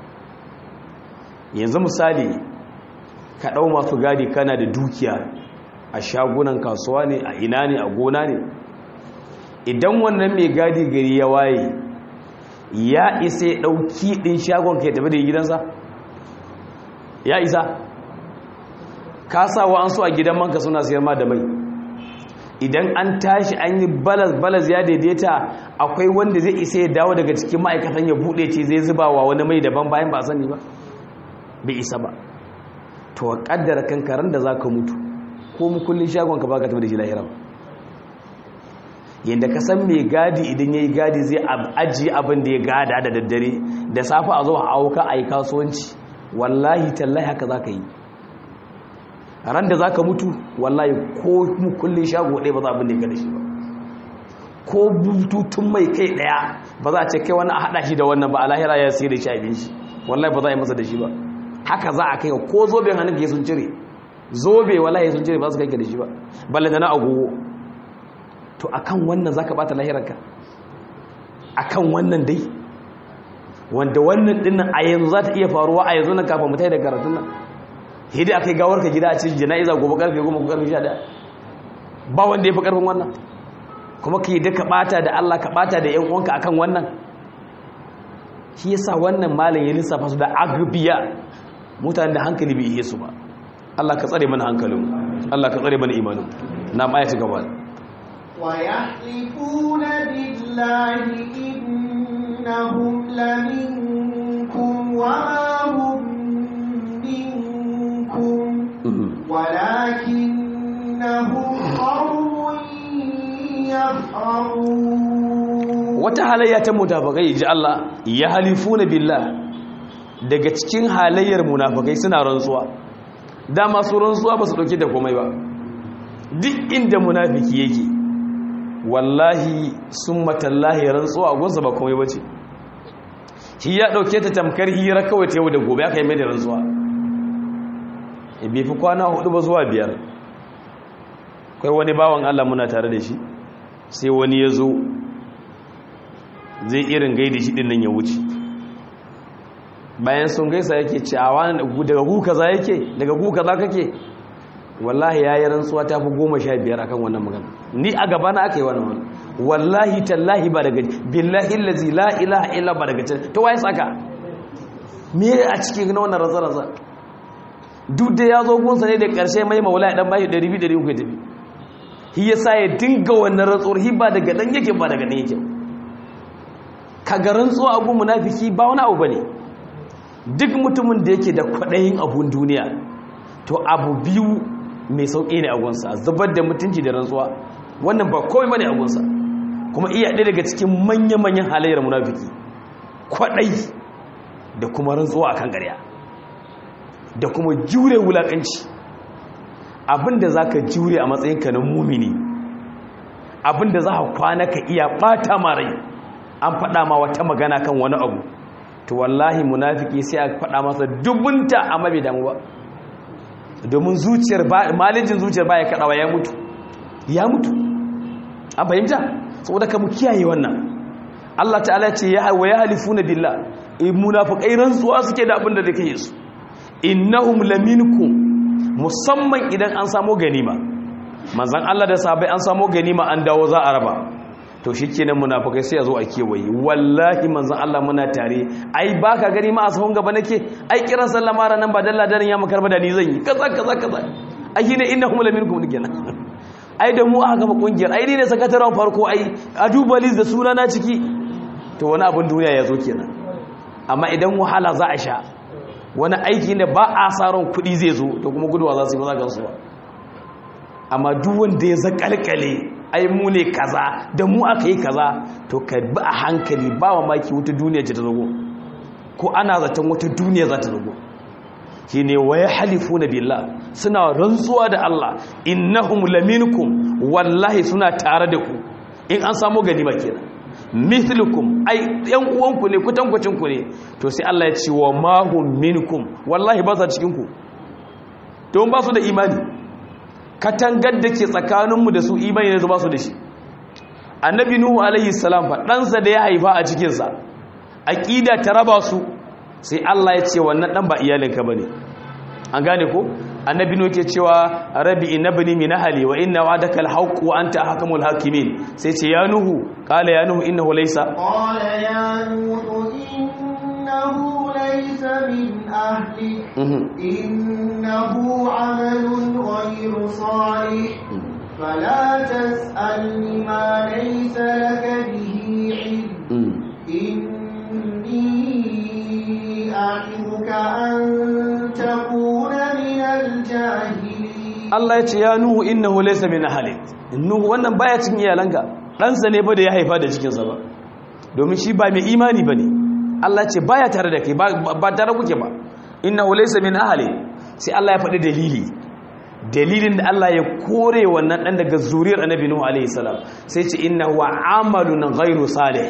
yanzu misali ka ɗau masu gadi kana da dukiya a shagunan kasuwa ne a ina ne a gona ne idan wannan mai gadi gari ya waye ya isa ya ɗauki ɗin shagon ka ya tafi da gidansa ya isa ka sa wa an so a gidan manka suna siyar ma da mai idan an tashi an yi balas balas ya daidaita akwai wanda zai isa ya dawo daga cikin ma'aikatan ya buɗe ce zai zuba wa wani mai daban bayan ba sani ba bai isa ba to a kaddara kankaran da za ka mutu ko mu kullun shagon ka baka tafi da shi lahira ba yadda ka san mai gadi idan ya yi gadi zai ajiye abin da ya gada da daddare da safe a zo a auka a yi kasuwanci wallahi tallahi haka za ka yi ran da za ka mutu wallahi ko mu kullun shago ɗaya ba za abin da ya gada shi ba ko bututun mai kai ɗaya ba za a ce kai wani a haɗa shi da wannan ba a lahira ya sai da shi abinci wallahi ba za a yi masa da shi ba haka za a kai ko zoben hannun ka sun cire zobe wallahi sun cire ba su kai ka da shi ba balle da na agogo to akan wannan zaka bata lahirarka akan wannan dai wanda wannan dinnan a yanzu za ta iya faruwa a yanzu nan kafin mutai da karatun nan hidi akai gawar ka gida a cikin jana'iza gobe karfe goma ko karfe sha ɗaya ba wanda ya fi karfin wannan kuma ka yi da ka bata da Allah ka bata da yan uwanka akan wannan shi yasa wannan malam ya lissafa su da agbiya mutanen da hankali bai ihe su ba Allah ka tsare mana hankalin Allah ka tsare mana imanin na ma ya ci gaba ويحلفون بالله إنهم لمنكم وما هم منكم ولكنهم قوم يفعلون wata halayya ta munafikai ji Allah ya halifuna billah daga cikin halayyar munafikai suna rantsuwa dama su rantsuwa ba su dauke da komai ba duk inda munafiki yake wallahi sun matallahi rantsuwa gunsa ba komai bace shi ya dauke ta tamkar hira kawai ta yau da gobe aka yi mai da rantsuwa e bai fi kwana hudu ba zuwa biyar kai wani bawan Allah muna tare da shi sai wani ya zo zai irin gaida shi din nan ya wuce bayan sun gaisa yake ce a wani daga gu kaza yake daga gu kaza kake wallahi yayi rantsuwa ta fi goma sha biyar akan wannan magana ni a gaba na aka yi wannan wallahi tallahi ba daga billahi allazi la ilaha illa ba daga to waye saka me a cikin wannan razaraza duk da ya zo gunsa ne da karshe mai maula dan bashi ɗari biyu ɗari uku ya tafi shi yasa ya dinga wannan rantsuwar hi ba daga dan yake ba daga dan yake kaga rantsuwa abu munafiki ba wani abu bane duk mutumin da yake da kwadayin abun duniya to abu biyu mai sauki ne a gunsa zubar da mutunci da rantsuwa wannan ba komai bane a gunsa kuma iya ɗaya daga cikin manya-manyan halayyar munafiki kwadai da kuma rantsuwa akan ƙarya da kuma jure wulakanci abinda zaka jure a matsayinka na mumini abinda za ka kwana ka iya bata ma rai an faɗa ma wata magana kan wani abu to wallahi munafiki sai a faɗa masa dubunta amma bai damu ba domin zuciyar ba malijin zuciyar ba ya kaɗawa ya mutu ya mutu an fahimta saboda ka mu kiyaye wannan Allah ta'ala ce ya wa yahlifuna billah in munafiqai rantsuwa suke da abinda da kai su innahum laminkum musamman idan an samu ganima manzon Allah da sahabbai an samu ganima an dawo za a raba to shikenan munafikai sai a zo a kewaye wallahi manzon Allah muna tare ai baka gani ma a sahun gaba nake ai kiran sallama ranan ba dalla daren ya makar ba da ni zan yi kaza kaza kaza ai ne innahum laminkum kenan ai da mu aka gaba kungiyar ai ne sakataren farko ai a duba list da suna na ciki to wani abin duniya ya zo kenan amma idan wahala za a sha wani aiki da ba a tsaron kuɗi zai zo to kuma guduwa za su yi maza gansu ba amma duk wanda ya zakalkale ai mu ne kaza da mu aka yi kaza to ka bi a hankali ba wa maki wata duniya ce ta zago ko ana zaton wata duniya za ta zago shi ne wa ya halifu na billah suna rantsuwa da Allah innahum laminkum wallahi suna tare da ku in an samu ganima kenan mithlukum ai yan uwanku ne kutankwacin ku ne to sai Allah ya ce wa mahum minkum wallahi ba sa cikin ku don ba su da imani katangar da ke tsakaninmu da su imani ne ba su da shi annabi nuhu alaihi salam fa ɗansa da ya haifa a cikinsa aqida ta raba su sai Allah ya ce wannan dan ba iyalinka bane an gane ko annabi nuhu ke cewa rabbi innabni min ahli wa inna wa'daka al-haqq wa anta ahkamul hakimin sai ce ya nuhu qala ya nuhu innahu laysa qala ya nuhu innahu laysa min ahli innahu 'amalun ghayru salih fala tas'alni ma laysa laka bihi 'ilm inni a'idhuka an takuna min al-jahilin Allah ya ce ya nuhu innahu laysa min ahlik nuhu wannan baya cikin iyalanka ɗansa ne ba da ya haifa da cikinsa ba domin shi ba mai imani bane Allah ya ce baya tare da kai ba tare kuke ba innahu laysa min ahlik sai Allah ya faɗi dalili dalilin da Allah ya kore wannan dan daga zuriyar annabi nuhu alaihi salam sai ce innahu amalun ghairu salih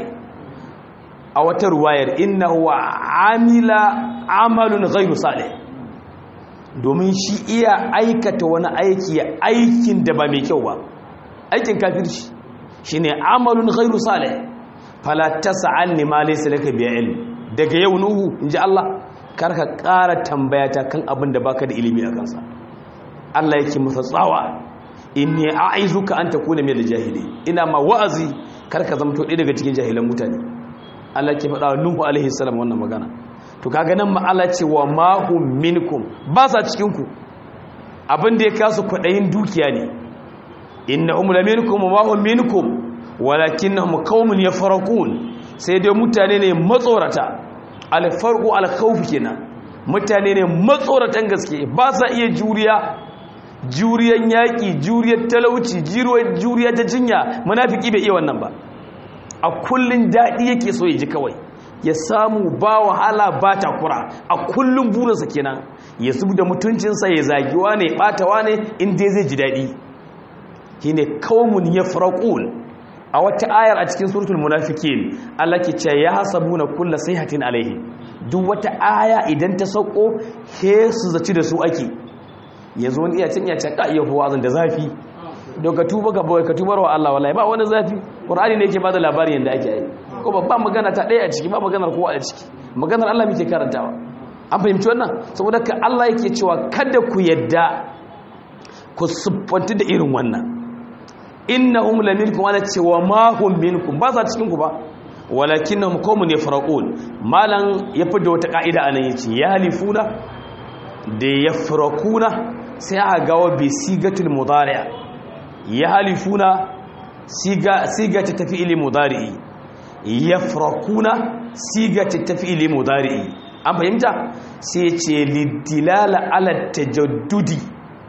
a wata ruwayar innahu amila amalun ghairu salih domin shi iya aikata wani aiki aikin da ba mai kyau ba aikin kafirci shine amalun ghairu salih fala tas'alni ma laysa laka bi ilm daga yau nuhu inji Allah karka ƙara tambayata kan abin da baka da ilimi a kansa Allah yake masa tsawa inni a'izuka an takuna min al-jahili ina ma wa'azi karka zamto ɗaya daga cikin jahilan mutane Allah ke faɗa wa Nuhu alaihi salam wannan magana to kaga nan ma Allah ce wa ma hum minkum ba sa cikin ku abin da ya kasu kwadayin dukiya ne innahum la minkum wa ma hum minkum walakinnahum qaumun yafraqun sai dai mutane ne matsorata al-farqu al-khawf kenan mutane ne matsoratan gaske ba sa iya juriya juriyan yaki juriyar talauci juriya ta jinya munafiki bai iya wannan ba a kullun daɗi yake so ya ji kawai ya samu ba wahala ba takura a kullun burinsa kenan ya zubi da mutuncinsa ya zagiwa ne ɓatawa ne inda zai ji daɗi shi ne kawun ya faraƙul a wata ayar a cikin suratul munafikin Allah ke ce ya hasabu na kulla sai hatin alaihi duk wata aya idan ta sauko he su zaci da su ake yanzu wani iya cin iya caka iya huwa da zafi don ka tuba ka ka tubar wa Allah wallahi ba wani zafi Qur'ani ne yake bada labarin yanda ake yi ko babban magana ta ɗaya a ciki ba maganar kowa a ciki maganar Allah muke karantawa an fahimci wannan saboda ka Allah yake cewa kada ku yadda ku siffanta da irin wannan innahum laminkum wala cewa ma hum minkum ba za cikin ku ba walakinnahum qaumun yafraqun malan ya fida wata kaida anan yace ya halifuna da yafraquna sai aka gawo bi sigatul mudari' ya halifuna siga siga ta tafi'il mudari' yafraquna siga ta tafi'il mudari' an fahimta sai yace lidilala ala tajaddudi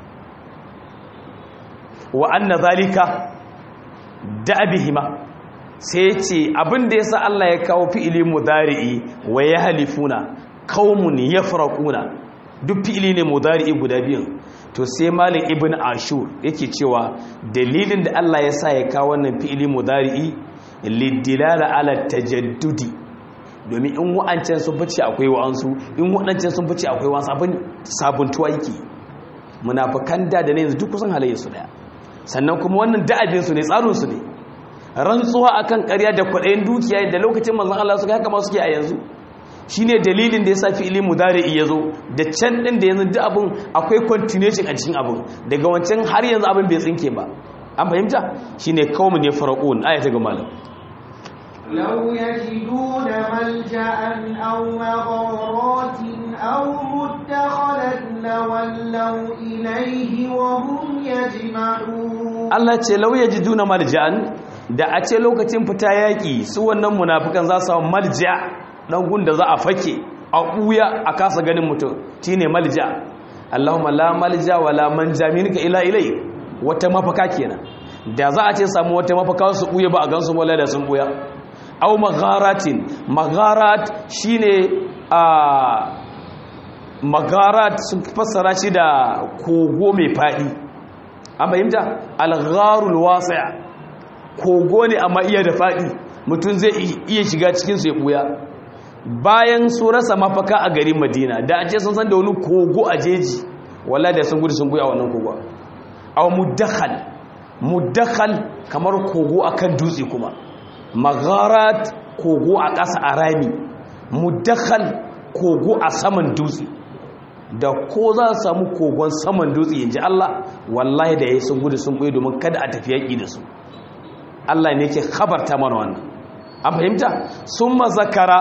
wa anna zalika da'bihima sai ce abinda yasa Allah ya kawo fi'ili mudari'i wa yahlifuna qaumun yafraquna duk fi'ili ne mudari'i guda biyun to sai malik ibn ashur yake cewa dalilin da Allah ya sa ya kawo wannan fi'ili mudari'i lidilala ala tajaddudi domin in wa'ancan sun fice akwai wa'ansu in wadancan sun fice akwai wa'ansu abin sabuntuwa yake munafikan da da ne yanzu duk kusan halayensu daya sannan kuma wannan da'abinsu ne tsarinsu ne rantsuwa akan ƙarya da kwaɗayin dukiya da lokacin manzon Allah suka haka ma suke a yanzu shine dalilin da yasa fi'ili mudari'i yazo da can din da yanzu duk abin akwai continuation a cikin abin daga wancan har yanzu abin bai tsinke ba an fahimta shine qaumun yafraqun ayata ga malam لو يجدون ملجأ أو مغارات أو مدخلا لولوا إليه وهم يجمعون Allah ce lau yajiduna malja'an da a ce lokacin fita yaki su wannan munafikan za su samu malja dan gunda za a fake a buya a kasa ganin mutum shine malja Allahumma la malja wala manja minka ila ilai wata mafaka kenan da za a ce samu wata mafaka su buya ba a gansu wala da sun buya aw magharatin magharat shine a magharat sun fassara shi da kogo mai fadi an fahimta al-gharul wasi' kogo ne amma iya da fadi mutum zai iya shiga cikin su ya buya bayan su rasa mafaka a garin Madina da a ce sun san da wani kogo a jeji wallahi da sun gudu sun buya wannan kogo aw mudakhal mudakhal kamar kogo akan dutse kuma magharat kogo a ƙasa a rami mudakhal kogo a saman dutse da ko za su samu kogon saman dutse inji Allah wallahi da yayi sun gudu sun ɓoye domin kada a tafi yaƙi da su Allah ne yake khabarta mana wannan an fahimta summa zakara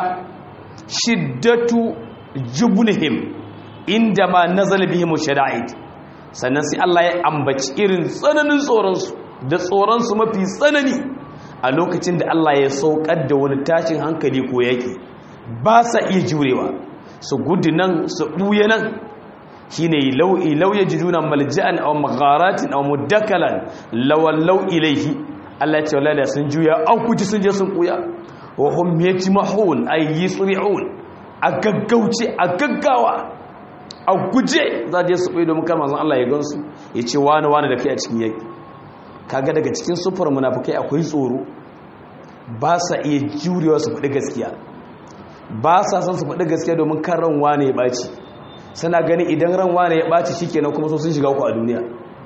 shiddatu jubnihim inda ma nazala bihim shada'id sannan sai Allah ya ambaci irin tsananin tsoronsu da tsoronsu mafi tsanani a lokacin da Allah ya saukar da wani tashin hankali ko yaki ba sa iya jurewa su gudu nan su ɓuye nan shi ne lau ya ji juna malja'an a magharatin a muddakalan lawallau ilaihi Allah ce wala da sun juya an kuci sun je sun ɓuya wa hum yajma'un ay yusri'un a gaggauce a gaggawa a guje za je su ɓuye domin kar manzon Allah ya gansu ya ce wani wani da kai a cikin yaki kaga daga cikin sufar munafikai akwai tsoro ba sa iya jurewa su faɗi gaskiya ba sa son su faɗi gaskiya domin kan ran wane ya ɓaci suna gani idan ran wane ya ɓaci shikenan kuma so sun shiga ku a duniya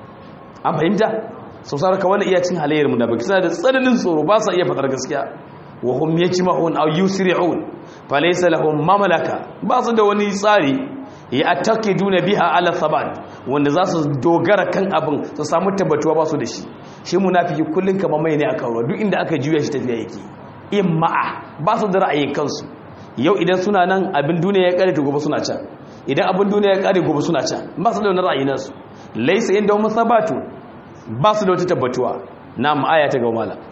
an fahimta sau sa ka wani iya cin halayyar munafiki suna da tsananin tsoro ba sa iya faɗar gaskiya wa hum yajma'un aw yusri'un falaysa lahum mamlaka ba su da wani tsari ya ataqiduna biha ala thabat wanda za su dogara kan abin su samu tabbatuwa ba su da shi shi munafiki kullun kamar mai ne aka ruwa duk inda aka juya shi tafiya yake imma'a ba su da ra'ayin kansu yau idan suna nan abin duniya ya kare to gobe suna can idan abin duniya ya kare gobe suna can ba su da wani ra'ayi nasu laysa inda hum thabatu ba su da wata tabbatuwa na'am aya ta gaba mala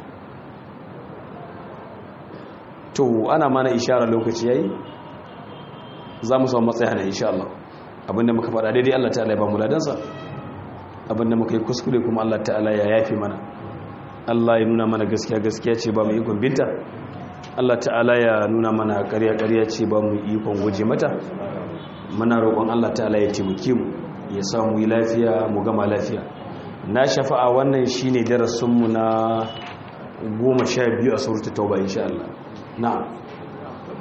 to ana mana isharar lokaci yayi za mu samu matsaya ne insha Allah abinda muka faɗa daidai Allah ta'ala ya ba mu ladansa abinda muka yi kuskure kuma Allah ta'ala ya yafe mana Allah ya nuna mana gaskiya gaskiya ce ba mu ikon binta Allah ta'ala ya nuna mana ƙarya ƙarya ce ba mu ikon guje mata muna roƙon Allah ta'ala ya taimake mu ya samu yi lafiya mu gama lafiya na shafa'a wannan shine darasin mu na goma sha biyu a suratul tauba insha Allah na'am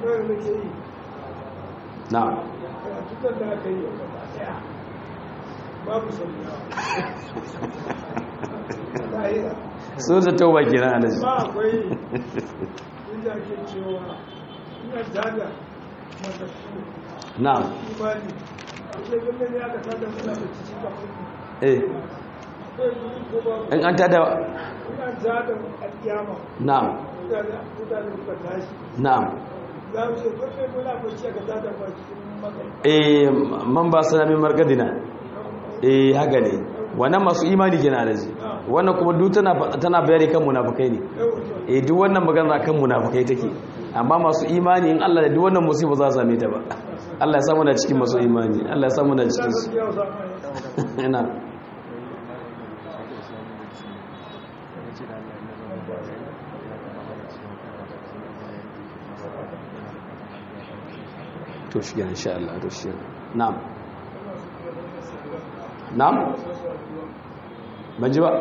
na'am so da tauba kenan alaji ba akwai inda ake cewa ina zaga matattu na'am imani akwai gaba ne aka tada muna da cikin kafin eh akwai guri ko ba in an tada ina zaga alkiyama na'am mutane suka tashi na'am za mu ce gaba muna bacci aka tada ba cikin magana eh man ba sana min markadina eh haka ne wannan masu imani kenan alaji wannan kuma duk tana tana bayani kan munafikai ne eh duk wannan magana kan munafikai take amma masu imani in Allah da duk wannan musiba za ta same ta ba Allah ya samu da cikin masu imani Allah ya samu da cikin su ina to shi kenan insha Allah to shi na'am na'am ban ji ba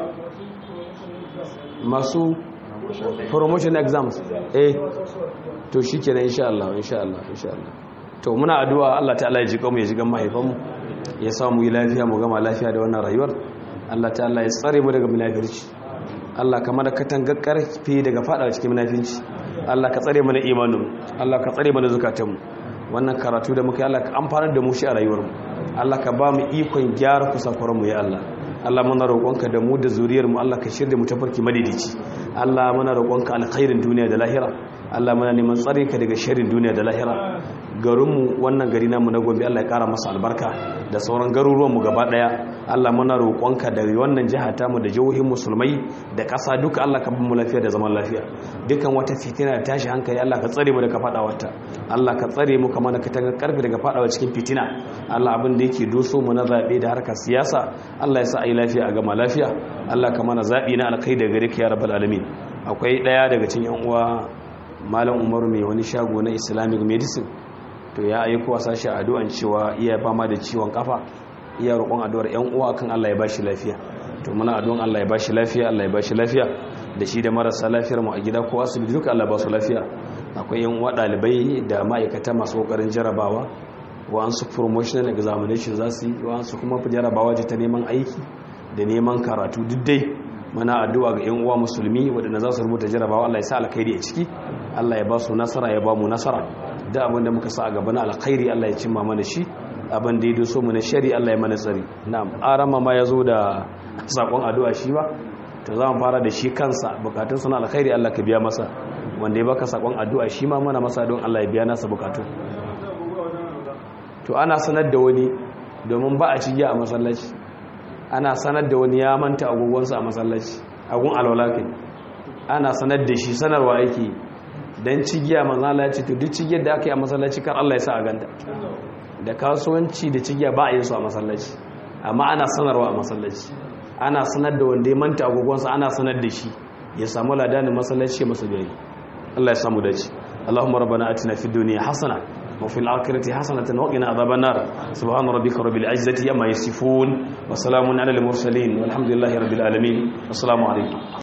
masu promotion exams eh to shi kenan insha Allah insha Allah insha Allah to muna addu'a Allah ta'ala ya ji kanmu ya ji gan mahaifanmu ya sa mu yi lafiya mu gama lafiya da wannan rayuwar Allah ta'ala ya tsare mu daga munafirci Allah ka mana katangar karfi daga fada cikin munafinci Allah ka tsare mana imanin Allah ka tsare mana zakatanmu wannan karatu da muka yi Allah ka amfanar da mu shi a rayuwarmu Allah ka ba mu ikon gyara kusakuranmu ya Allah Allah muna roƙonka da mu da zuriyarmu Allah ka shirya mu tafarki madidici Allah muna roƙonka alkhairin duniya da lahira Allah muna neman tsare ka daga sharrin duniya da lahira garinmu wannan gari namu na Gombe Allah ya ƙara masa albarka da sauran garuruwanmu gaba ɗaya Allah muna roƙonka da wannan jiha tamu da jihohin musulmai da ƙasa duka Allah ka bamu lafiya da zaman lafiya dukan wata fitina da tashi hankali Allah ka tsare mu daga fadawarta Allah ka tsare mu kamar ka taga karfi daga fadawa cikin fitina Allah abin da yake doso mu na zabe da harkar siyasa Allah ya sa ai lafiya a gama lafiya Allah ka mana zabi na alkai da gare ka ya rabbal alamin akwai daya daga cikin yan uwa malam Umar mai wani shago na Islamic medicine to ya aiko a sashi addu'an cewa iya fama da ciwon kafa iya roƙon addu'ar yan uwa kan Allah ya bashi lafiya to muna addu'an Allah ya bashi lafiya Allah ya bashi lafiya da shi da marasa lafiyar mu a gida ko asibiti duka Allah ba su lafiya akwai yan uwa dalibai da ma'aikata masu kokarin jarabawa wa an su promotional examination za su yi wa an su kuma fi jarabawa ta neman aiki da neman karatu duk dai muna addu'a ga yan uwa musulmi waɗanda za su rubuta jarabawa Allah ya sa alkhairi a ciki Allah ya ba su nasara ya ba mu nasara da abin da muka sa a gaba na alkhairi Allah ya cimma mana shi abin da ya doso mu na shari Allah ya mana tsari na'am arama ma yazo da sakon addu'a shi ba to za mu fara da shi kansa bukatun sana alkhairi Allah ka biya masa wanda ya baka sakon addu'a shi ma mana masa don Allah ya biya nasa bukatu to ana sanar da wani domin ba a cigiya a masallaci ana sanar da wani ya manta agogonsa a masallaci agun alwala kai ana sanar da shi sanarwa yake dan cigiya manzo Allah ya ce to duk cigiyar da aka yi a masallaci kar Allah ya sa a ganta da kasuwanci da cigiya ba a yin su a masallaci amma ana sanarwa a masallaci ana sanar da wanda ya manta agogonsa ana sanar da shi ya samu ladanin masallaci masa biyayi Allah ya samu dace Allahumma rabbana atina fid dunya hasana wa fil akhirati hasanatan wa qina adhaban nar subhana rabbika rabbil izzati amma yasifun wa salamun alal mursalin walhamdulillahi rabbil alamin assalamu alaikum